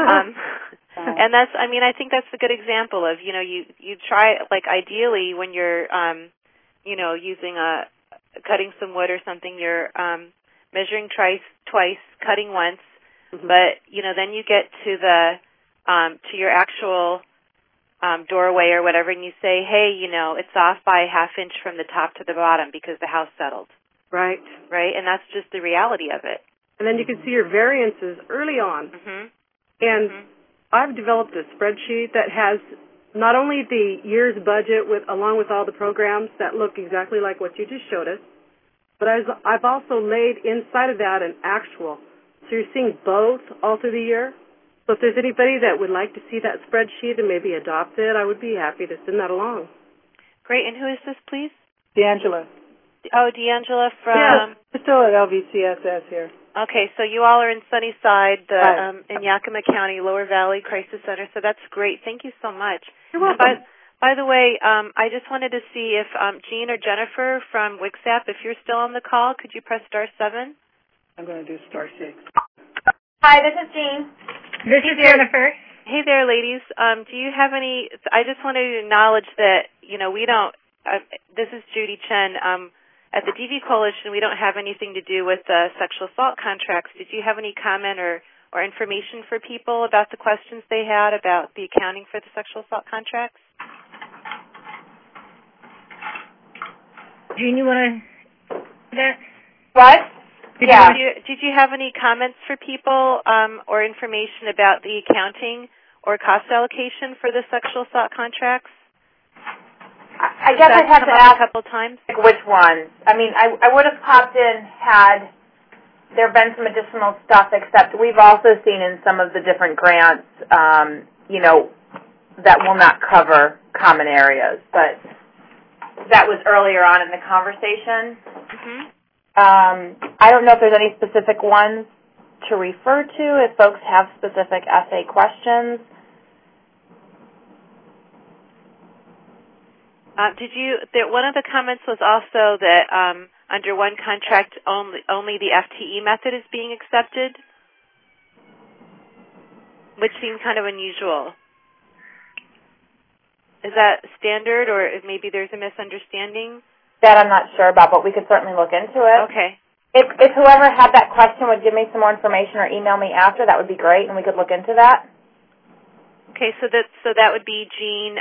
And that's, I think that's a good example of, you try, like ideally when you're, using cutting some wood or something, you're measuring twice, cutting once, but, then you get to to your actual doorway or whatever, and you say, hey, it's off by a half inch from the top to the bottom because the house settled. Right. Right, and that's just the reality of it. And then you can see your variances early on. And I've developed a spreadsheet that has not only the year's budget along with all the programs that look exactly like what you just showed us, but I've also laid inside of that an actual. So you're seeing both all through the year. So if there's anybody that would like to see that spreadsheet and maybe adopt it, I would be happy to send that along. Great. And who is this, please? D'Angela. Oh, D'Angela from... Yeah, we're still at LVCSS here. Okay, so you all are in Sunnyside, in Yakima County, Lower Valley Crisis Center, so that's great. Thank you so much. You're welcome. By the way, I just wanted to see if Jean or Jennifer from WICSAP, if you're still on the call, could you press star 7? I'm going to do star 6. Hi, this is Jean. This is Jennifer. Hey there, ladies. Do you have any... I just wanted to acknowledge that, we don't... this is Judy Chen. At the DV Coalition, we don't have anything to do with sexual assault contracts. Did you have any comment or information for people about the questions they had about the accounting for the sexual assault contracts? Jean, you want to do that? What? Did you have any comments for people or information about the accounting or cost allocation for the sexual assault contracts? I guess I'd have to ask a couple times. Which ones. I would have popped in had there been some additional stuff, except we've also seen in some of the different grants, that will not cover common areas. But that was earlier on in the conversation. I don't know if there's any specific ones to refer to, if folks have specific essay questions. One of the comments was also that under one contract only the FTE method is being accepted, which seemed kind of unusual. Is that standard, or maybe there's a misunderstanding? That I'm not sure about, but we could certainly look into it. Okay. If whoever had that question would give me some more information or email me after, that would be great, and we could look into that. Okay, so that would be Jean,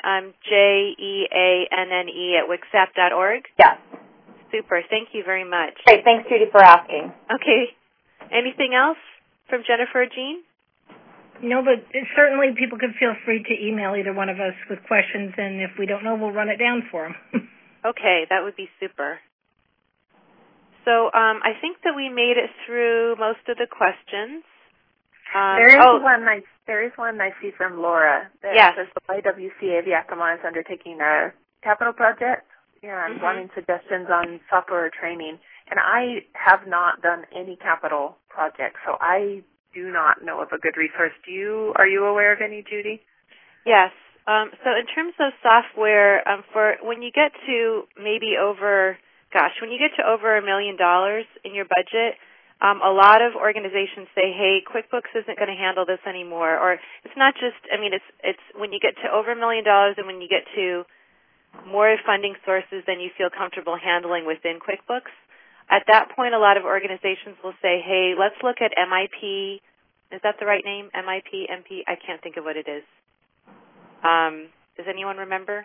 JEANNE at WICSAP.org? Yes. Super. Thank you very much. Great. Thanks, Judy, for asking. Okay. Anything else from Jennifer or Jean? No, but certainly people could feel free to email either one of us with questions, and if we don't know, we'll run it down for them. Okay, that would be super. So I think that we made it through most of the questions. There is one I see from Laura that says the YWCA of Yakima is undertaking a capital project and wanting suggestions on software training. And I have not done any capital projects, so I do not know of a good resource. Are you aware of any, Judy? Yes. So in terms of software, for when you get to over $1 million in your budget, a lot of organizations say, hey, QuickBooks isn't going to handle this anymore. Or it's not just, it's when you get to over $1 million and when you get to more funding sources than you feel comfortable handling within QuickBooks. At that point, a lot of organizations will say, hey, let's look at MIP. Is that the right name? MIP, MP? I can't think of what it is. Does anyone remember?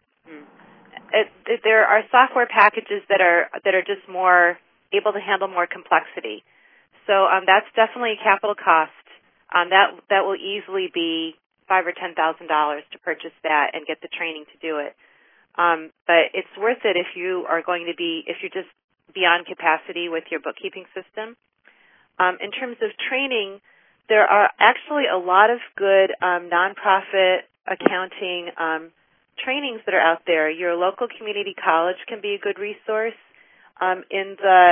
There are software packages that are just more able to handle more complexity. So that's definitely a capital cost. That will easily be $5,000 or $10,000 to purchase that and get the training to do it. But it's worth it if you're just beyond capacity with your bookkeeping system. In terms of training, there are actually a lot of good nonprofit accounting trainings that are out there. Your local community college can be a good resource. In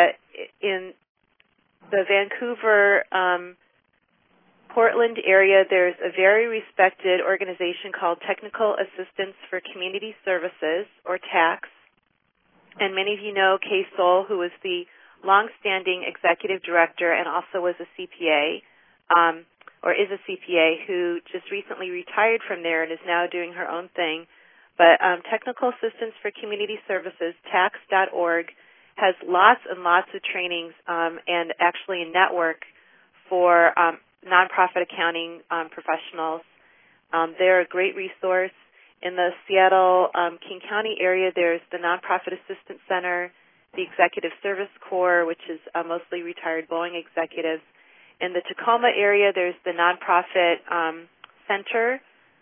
the Vancouver, Portland area, there's a very respected organization called Technical Assistance for Community Services, or TACS. And many of you know Kay Soul, who was the longstanding executive director and also was a CPA, or is a CPA, who just recently retired from there and is now doing her own thing. But Technical Assistance for Community Services, TACS.org, has lots and lots of trainings and actually a network for nonprofit accounting professionals. They're a great resource. In the Seattle, King County area, there's the Nonprofit Assistance Center, the Executive Service Corps, which is mostly retired Boeing executives. In the Tacoma area, there's the Nonprofit Center.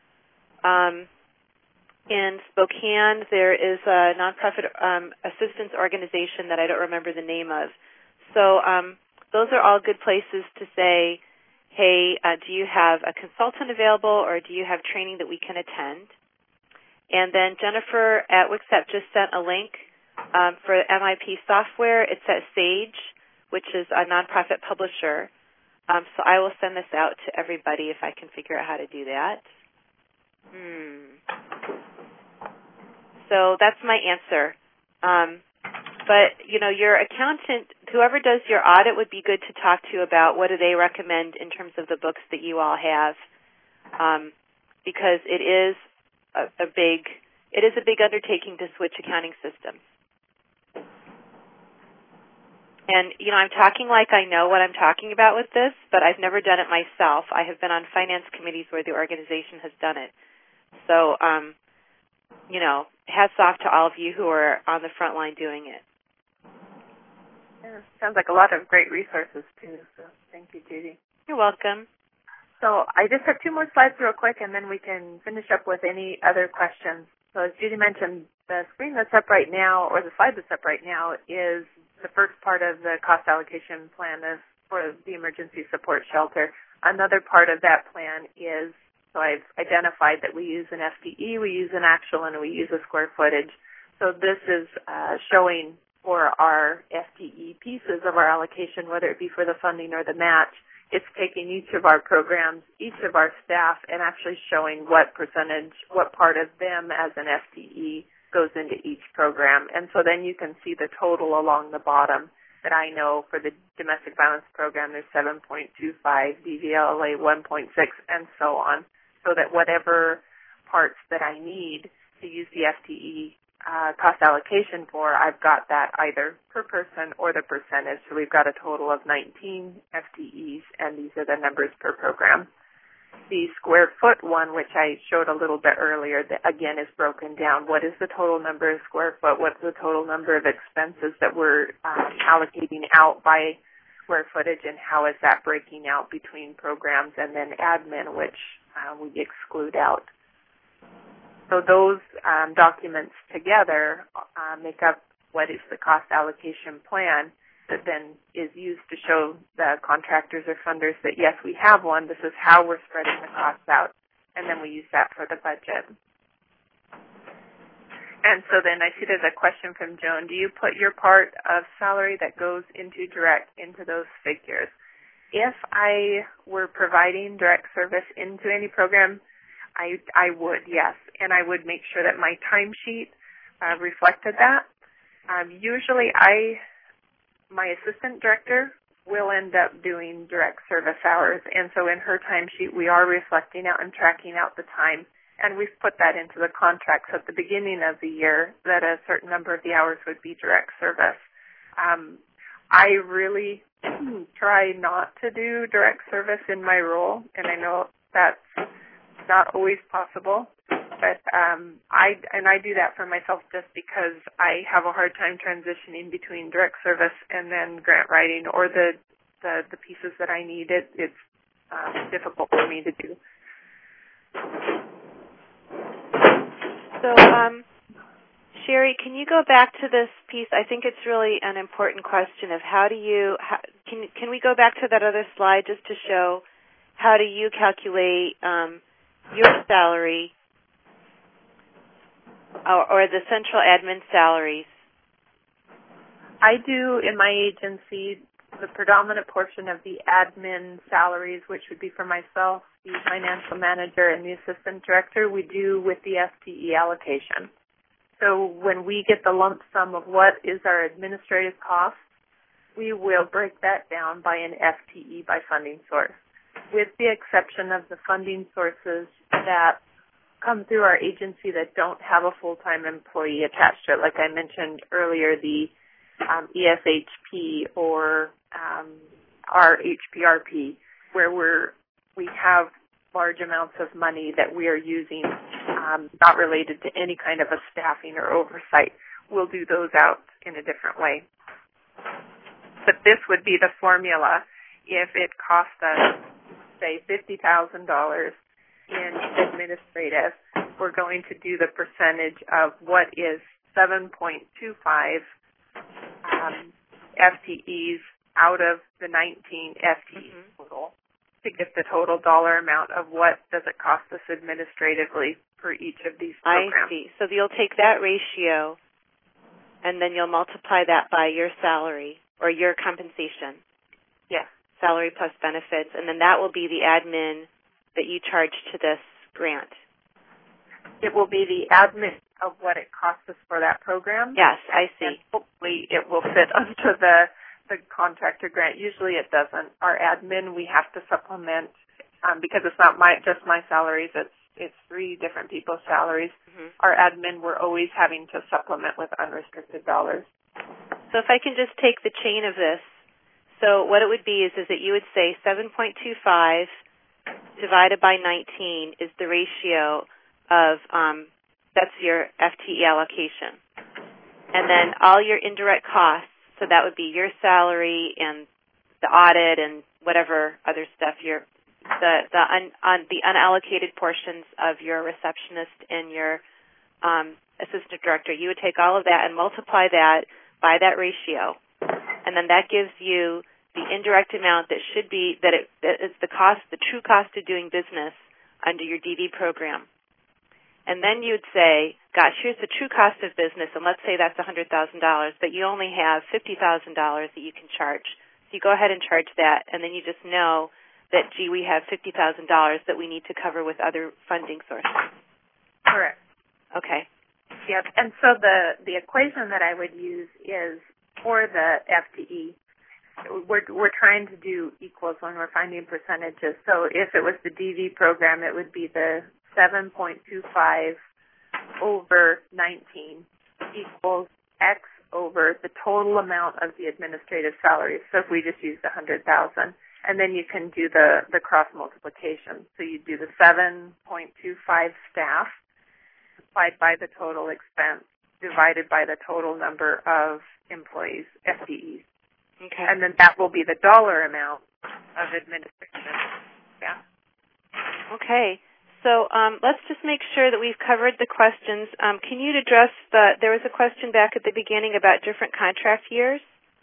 In Spokane, there is a nonprofit assistance organization that I don't remember the name of. So those are all good places to say, hey, do you have a consultant available, or do you have training that we can attend? And then Jennifer at WICSAP just sent a link for MIP software. It's at Sage, which is a nonprofit publisher. So I will send this out to everybody if I can figure out how to do that. So that's my answer. But, your accountant, whoever does your audit, would be good to talk to about what do they recommend in terms of the books that you all have, because it is a big undertaking to switch accounting systems. And, I'm talking like I know what I'm talking about with this, but I've never done it myself. I have been on finance committees where the organization has done it. So, hats off to all of you who are on the front line doing it. Yeah, sounds like a lot of great resources, too. So thank you, Judy. You're welcome. So I just have 2 more slides real quick, and then we can finish up with any other questions. So as Judy mentioned, the screen that's up right now, or the slide that's up right now, is the first part of the cost allocation plan for the emergency support shelter. Another part of that plan is, so I've identified that we use an FTE, we use an actual, and we use a square footage. So this is showing for our FTE pieces of our allocation, whether it be for the funding or the match. It's taking each of our programs, each of our staff, and actually showing what percentage, what part of them as an FTE goes into each program. And so then you can see the total along the bottom that I know for the domestic violence program, there's 7.25, DVLA 1.6, and so on, so that whatever parts that I need to use the FTE cost allocation for, I've got that either per person or the percentage. So we've got a total of 19 FTEs, and these are the numbers per program. The square foot one, which I showed a little bit earlier, that again is broken down. What is the total number of square foot? What's the total number of expenses that we're allocating out by square footage, and how is that breaking out between programs, and then admin, which we exclude out. So those documents together make up what is the cost allocation plan that then is used to show the contractors or funders that, yes, we have one. This is how we're spreading the costs out, and then we use that for the budget. And so then I see there's a question from Joan. Do you put your part of salary that goes into direct into those figures? If I were providing direct service into any program, I would, yes, and I would make sure that my timesheet reflected that. Usually my assistant director will end up doing direct service hours. And so in her timesheet, we are reflecting out and tracking out the time. And we've put that into the contracts at the beginning of the year that a certain number of the hours would be direct service. I really try not to do direct service in my role, and I know that's not always possible. But I do that for myself just because I have a hard time transitioning between direct service and then grant writing or the pieces that I need. It's difficult for me to do. So, Sherry, can you go back to this piece? I think it's really an important question of can we go back to that other slide just to show how do you calculate your salary or the central admin salaries? I do in my agency the predominant portion of the admin salaries, which would be for myself, the financial manager, and the assistant director, we do with the FTE allocation. So when we get the lump sum of what is our administrative cost, we will break that down by an FTE by funding source, with the exception of the funding sources that come through our agency that don't have a full-time employee attached to it. Like I mentioned earlier, the ESHP or our HPRP, where we have large amounts of money that we are using not related to any kind of a staffing or oversight. We'll do those out in a different way. But this would be the formula if it cost us, say, $50,000 in administrative. We're going to do the percentage of what is 7.25 FTEs out of the 19 FTEs total to get the total dollar amount of what does it cost us administratively for each of these programs. I see. So you'll take that ratio and then you'll multiply that by your salary or your compensation. Yes. Salary plus benefits, and then that will be the admin that you charge to this grant. It will be the admin of what it costs us for that program. Yes, I see. And hopefully it will fit under the contractor grant. Usually it doesn't. Our admin we have to supplement because it's not just my salaries. It's 3 different people's salaries. Our admin we're always having to supplement with unrestricted dollars. So if I can just take the chain of this, so what it would be is that you would say 7.25 divided by 19 is the ratio of that's your FTE allocation. And then all your indirect costs, so that would be your salary and the audit and whatever other stuff, the unallocated portions of your receptionist and your assistant director. You would take all of that and multiply that by that ratio, and then that gives you the indirect amount that should be that is the cost, the true cost of doing business under your DV program. And then you'd say, gosh, here's the true cost of business, and let's say that's $100,000, but you only have $50,000 that you can charge. So you go ahead and charge that, and then you just know that, gee, we have $50,000 that we need to cover with other funding sources. Correct. Okay. Yep. And so the equation that I would use is for the FTE, we're trying to do equals when we're finding percentages. So if it was the DV program, it would be the 7.25 over 19 equals X over the total amount of the administrative salaries. So if we just use the 100,000, and then you can do the cross multiplication. So you do the 7.25 staff multiplied by the total expense divided by the total number of employees, FTEs. Okay. And then that will be the dollar amount of administration. Yeah. Okay. So let's just make sure that we've covered the questions. Can you address there was a question back at the beginning about different contract years?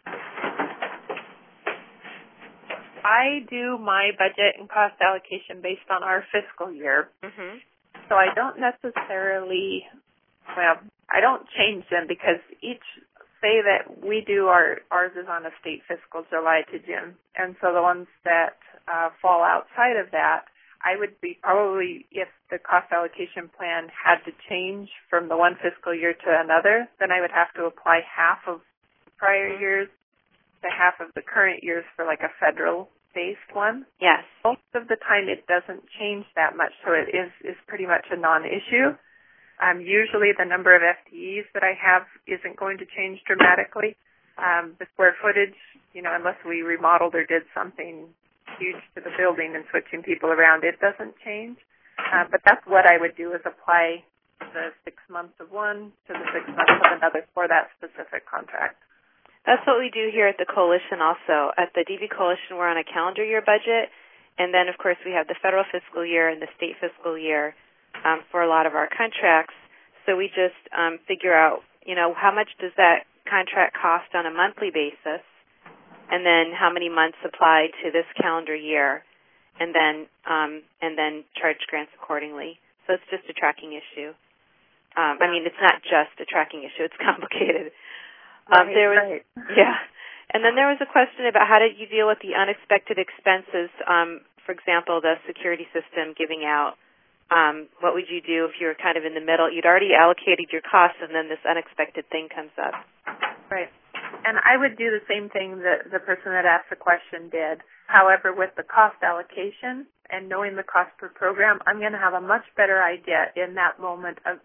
I do my budget and cost allocation based on our fiscal year. So I don't necessarily, I don't change them because say that we do ours is on a state fiscal July to June. And so the ones that fall outside of that, I would be probably, if the cost allocation plan had to change from the one fiscal year to another, then I would have to apply half of the prior year's the half of the current years for like a federal-based one. Yes. Most of the time it doesn't change that much, so it is pretty much a non-issue. Usually the number of FTEs that I have isn't going to change dramatically. The square footage, unless we remodeled or did something huge to the building and switching people around, it doesn't change. But that's what I would do, is apply the 6 months of one to the 6 months of another for that specific contract. That's what we do here at the Coalition also. At the DV Coalition, we're on a calendar year budget, and then, of course, we have the federal fiscal year and the state fiscal year for a lot of our contracts. So we just figure out, how much does that contract cost on a monthly basis, and then how many months apply to this calendar year, and then charge grants accordingly. So it's just a tracking issue. It's not just a tracking issue. It's complicated. Right. Yeah. And then there was a question about how did you deal with the unexpected expenses, for example, the security system giving out. What would you do if you were kind of in the middle? You'd already allocated your costs, and then this unexpected thing comes up. Right. And I would do the same thing that the person that asked the question did. However, with the cost allocation and knowing the cost per program, I'm going to have a much better idea in that moment of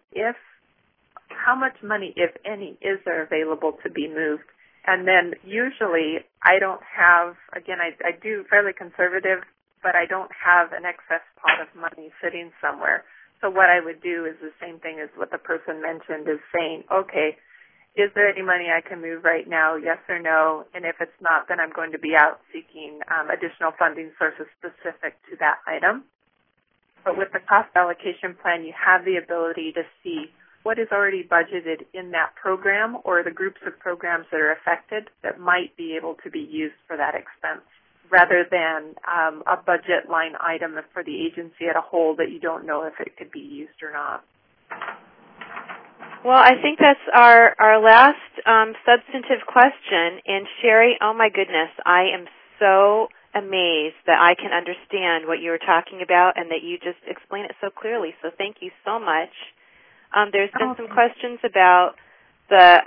how much money, if any, is there available to be moved. And then usually I don't have, again, I do fairly conservative, but I don't have an excess pot of money sitting somewhere. So what I would do is the same thing as what the person mentioned, is saying, okay, is there any money I can move right now, yes or no? And if it's not, then I'm going to be out seeking additional funding sources specific to that item. But with the cost allocation plan, you have the ability to see what is already budgeted in that program or the groups of programs that are affected that might be able to be used for that expense, rather than a budget line item for the agency at a whole that you don't know if it could be used or not. Well, I think that's our last substantive question. And Sherry, oh my goodness, I am so amazed that I can understand what you were talking about and that you just explained it so clearly. So thank you so much. There's been some questions about the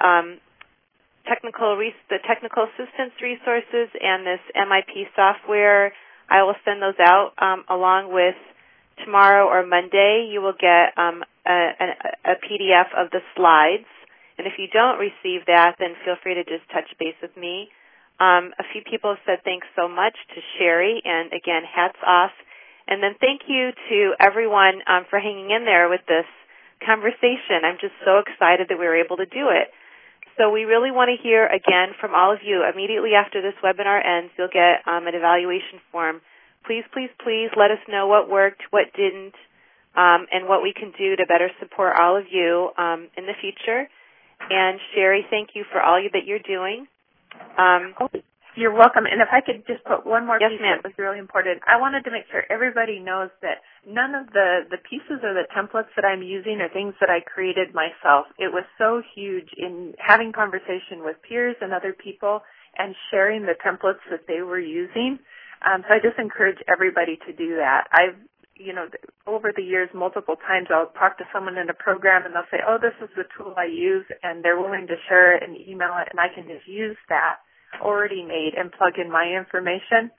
technical assistance resources and this MIP software. I will send those out along with tomorrow or Monday. You will get a PDF of the slides. And if you don't receive that, then feel free to just touch base with me. A few people have said thanks so much to Sherry, and again, hats off. And then thank you to everyone for hanging in there with this conversation. I'm just so excited that we were able to do it. So we really want to hear again from all of you. Immediately after this webinar ends, you'll get an evaluation form. Please, please, please let us know what worked, what didn't, and what we can do to better support all of you in the future. And Sherry, thank you for all that you're doing. You're welcome. And if I could just put one more yes, piece ma'am. that was really important. I wanted to make sure everybody knows that none of the pieces or the templates that I'm using are things that I created myself. It was so huge in having conversation with peers and other people and sharing the templates that they were using. So I just encourage everybody to do that. Over the years, multiple times I'll talk to someone in a program and they'll say, oh, this is the tool I use, and they're willing to share it and email it, and I can just use that already made and plug in my information.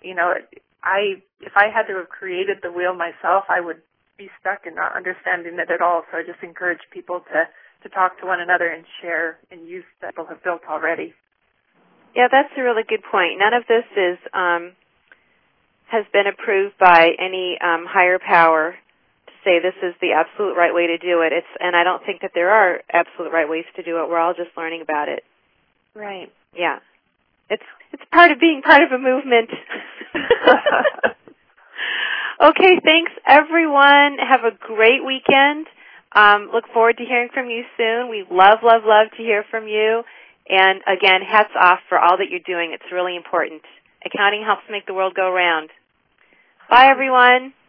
If I had to have created the wheel myself, I would be stuck in not understanding it at all. So I just encourage people to talk to one another and share and use that people have built already. Yeah, that's a really good point. None of this has been approved by any higher power to say this is the absolute right way to do it. And I don't think that there are absolute right ways to do it. We're all just learning about it. Right. Yeah. It's part of being part of a movement. Okay, thanks everyone. Have a great weekend. Look forward to hearing from you soon. We love, love, love to hear from you. And again, hats off for all that you're doing. It's really important. Accounting helps make the world go round. Bye, everyone.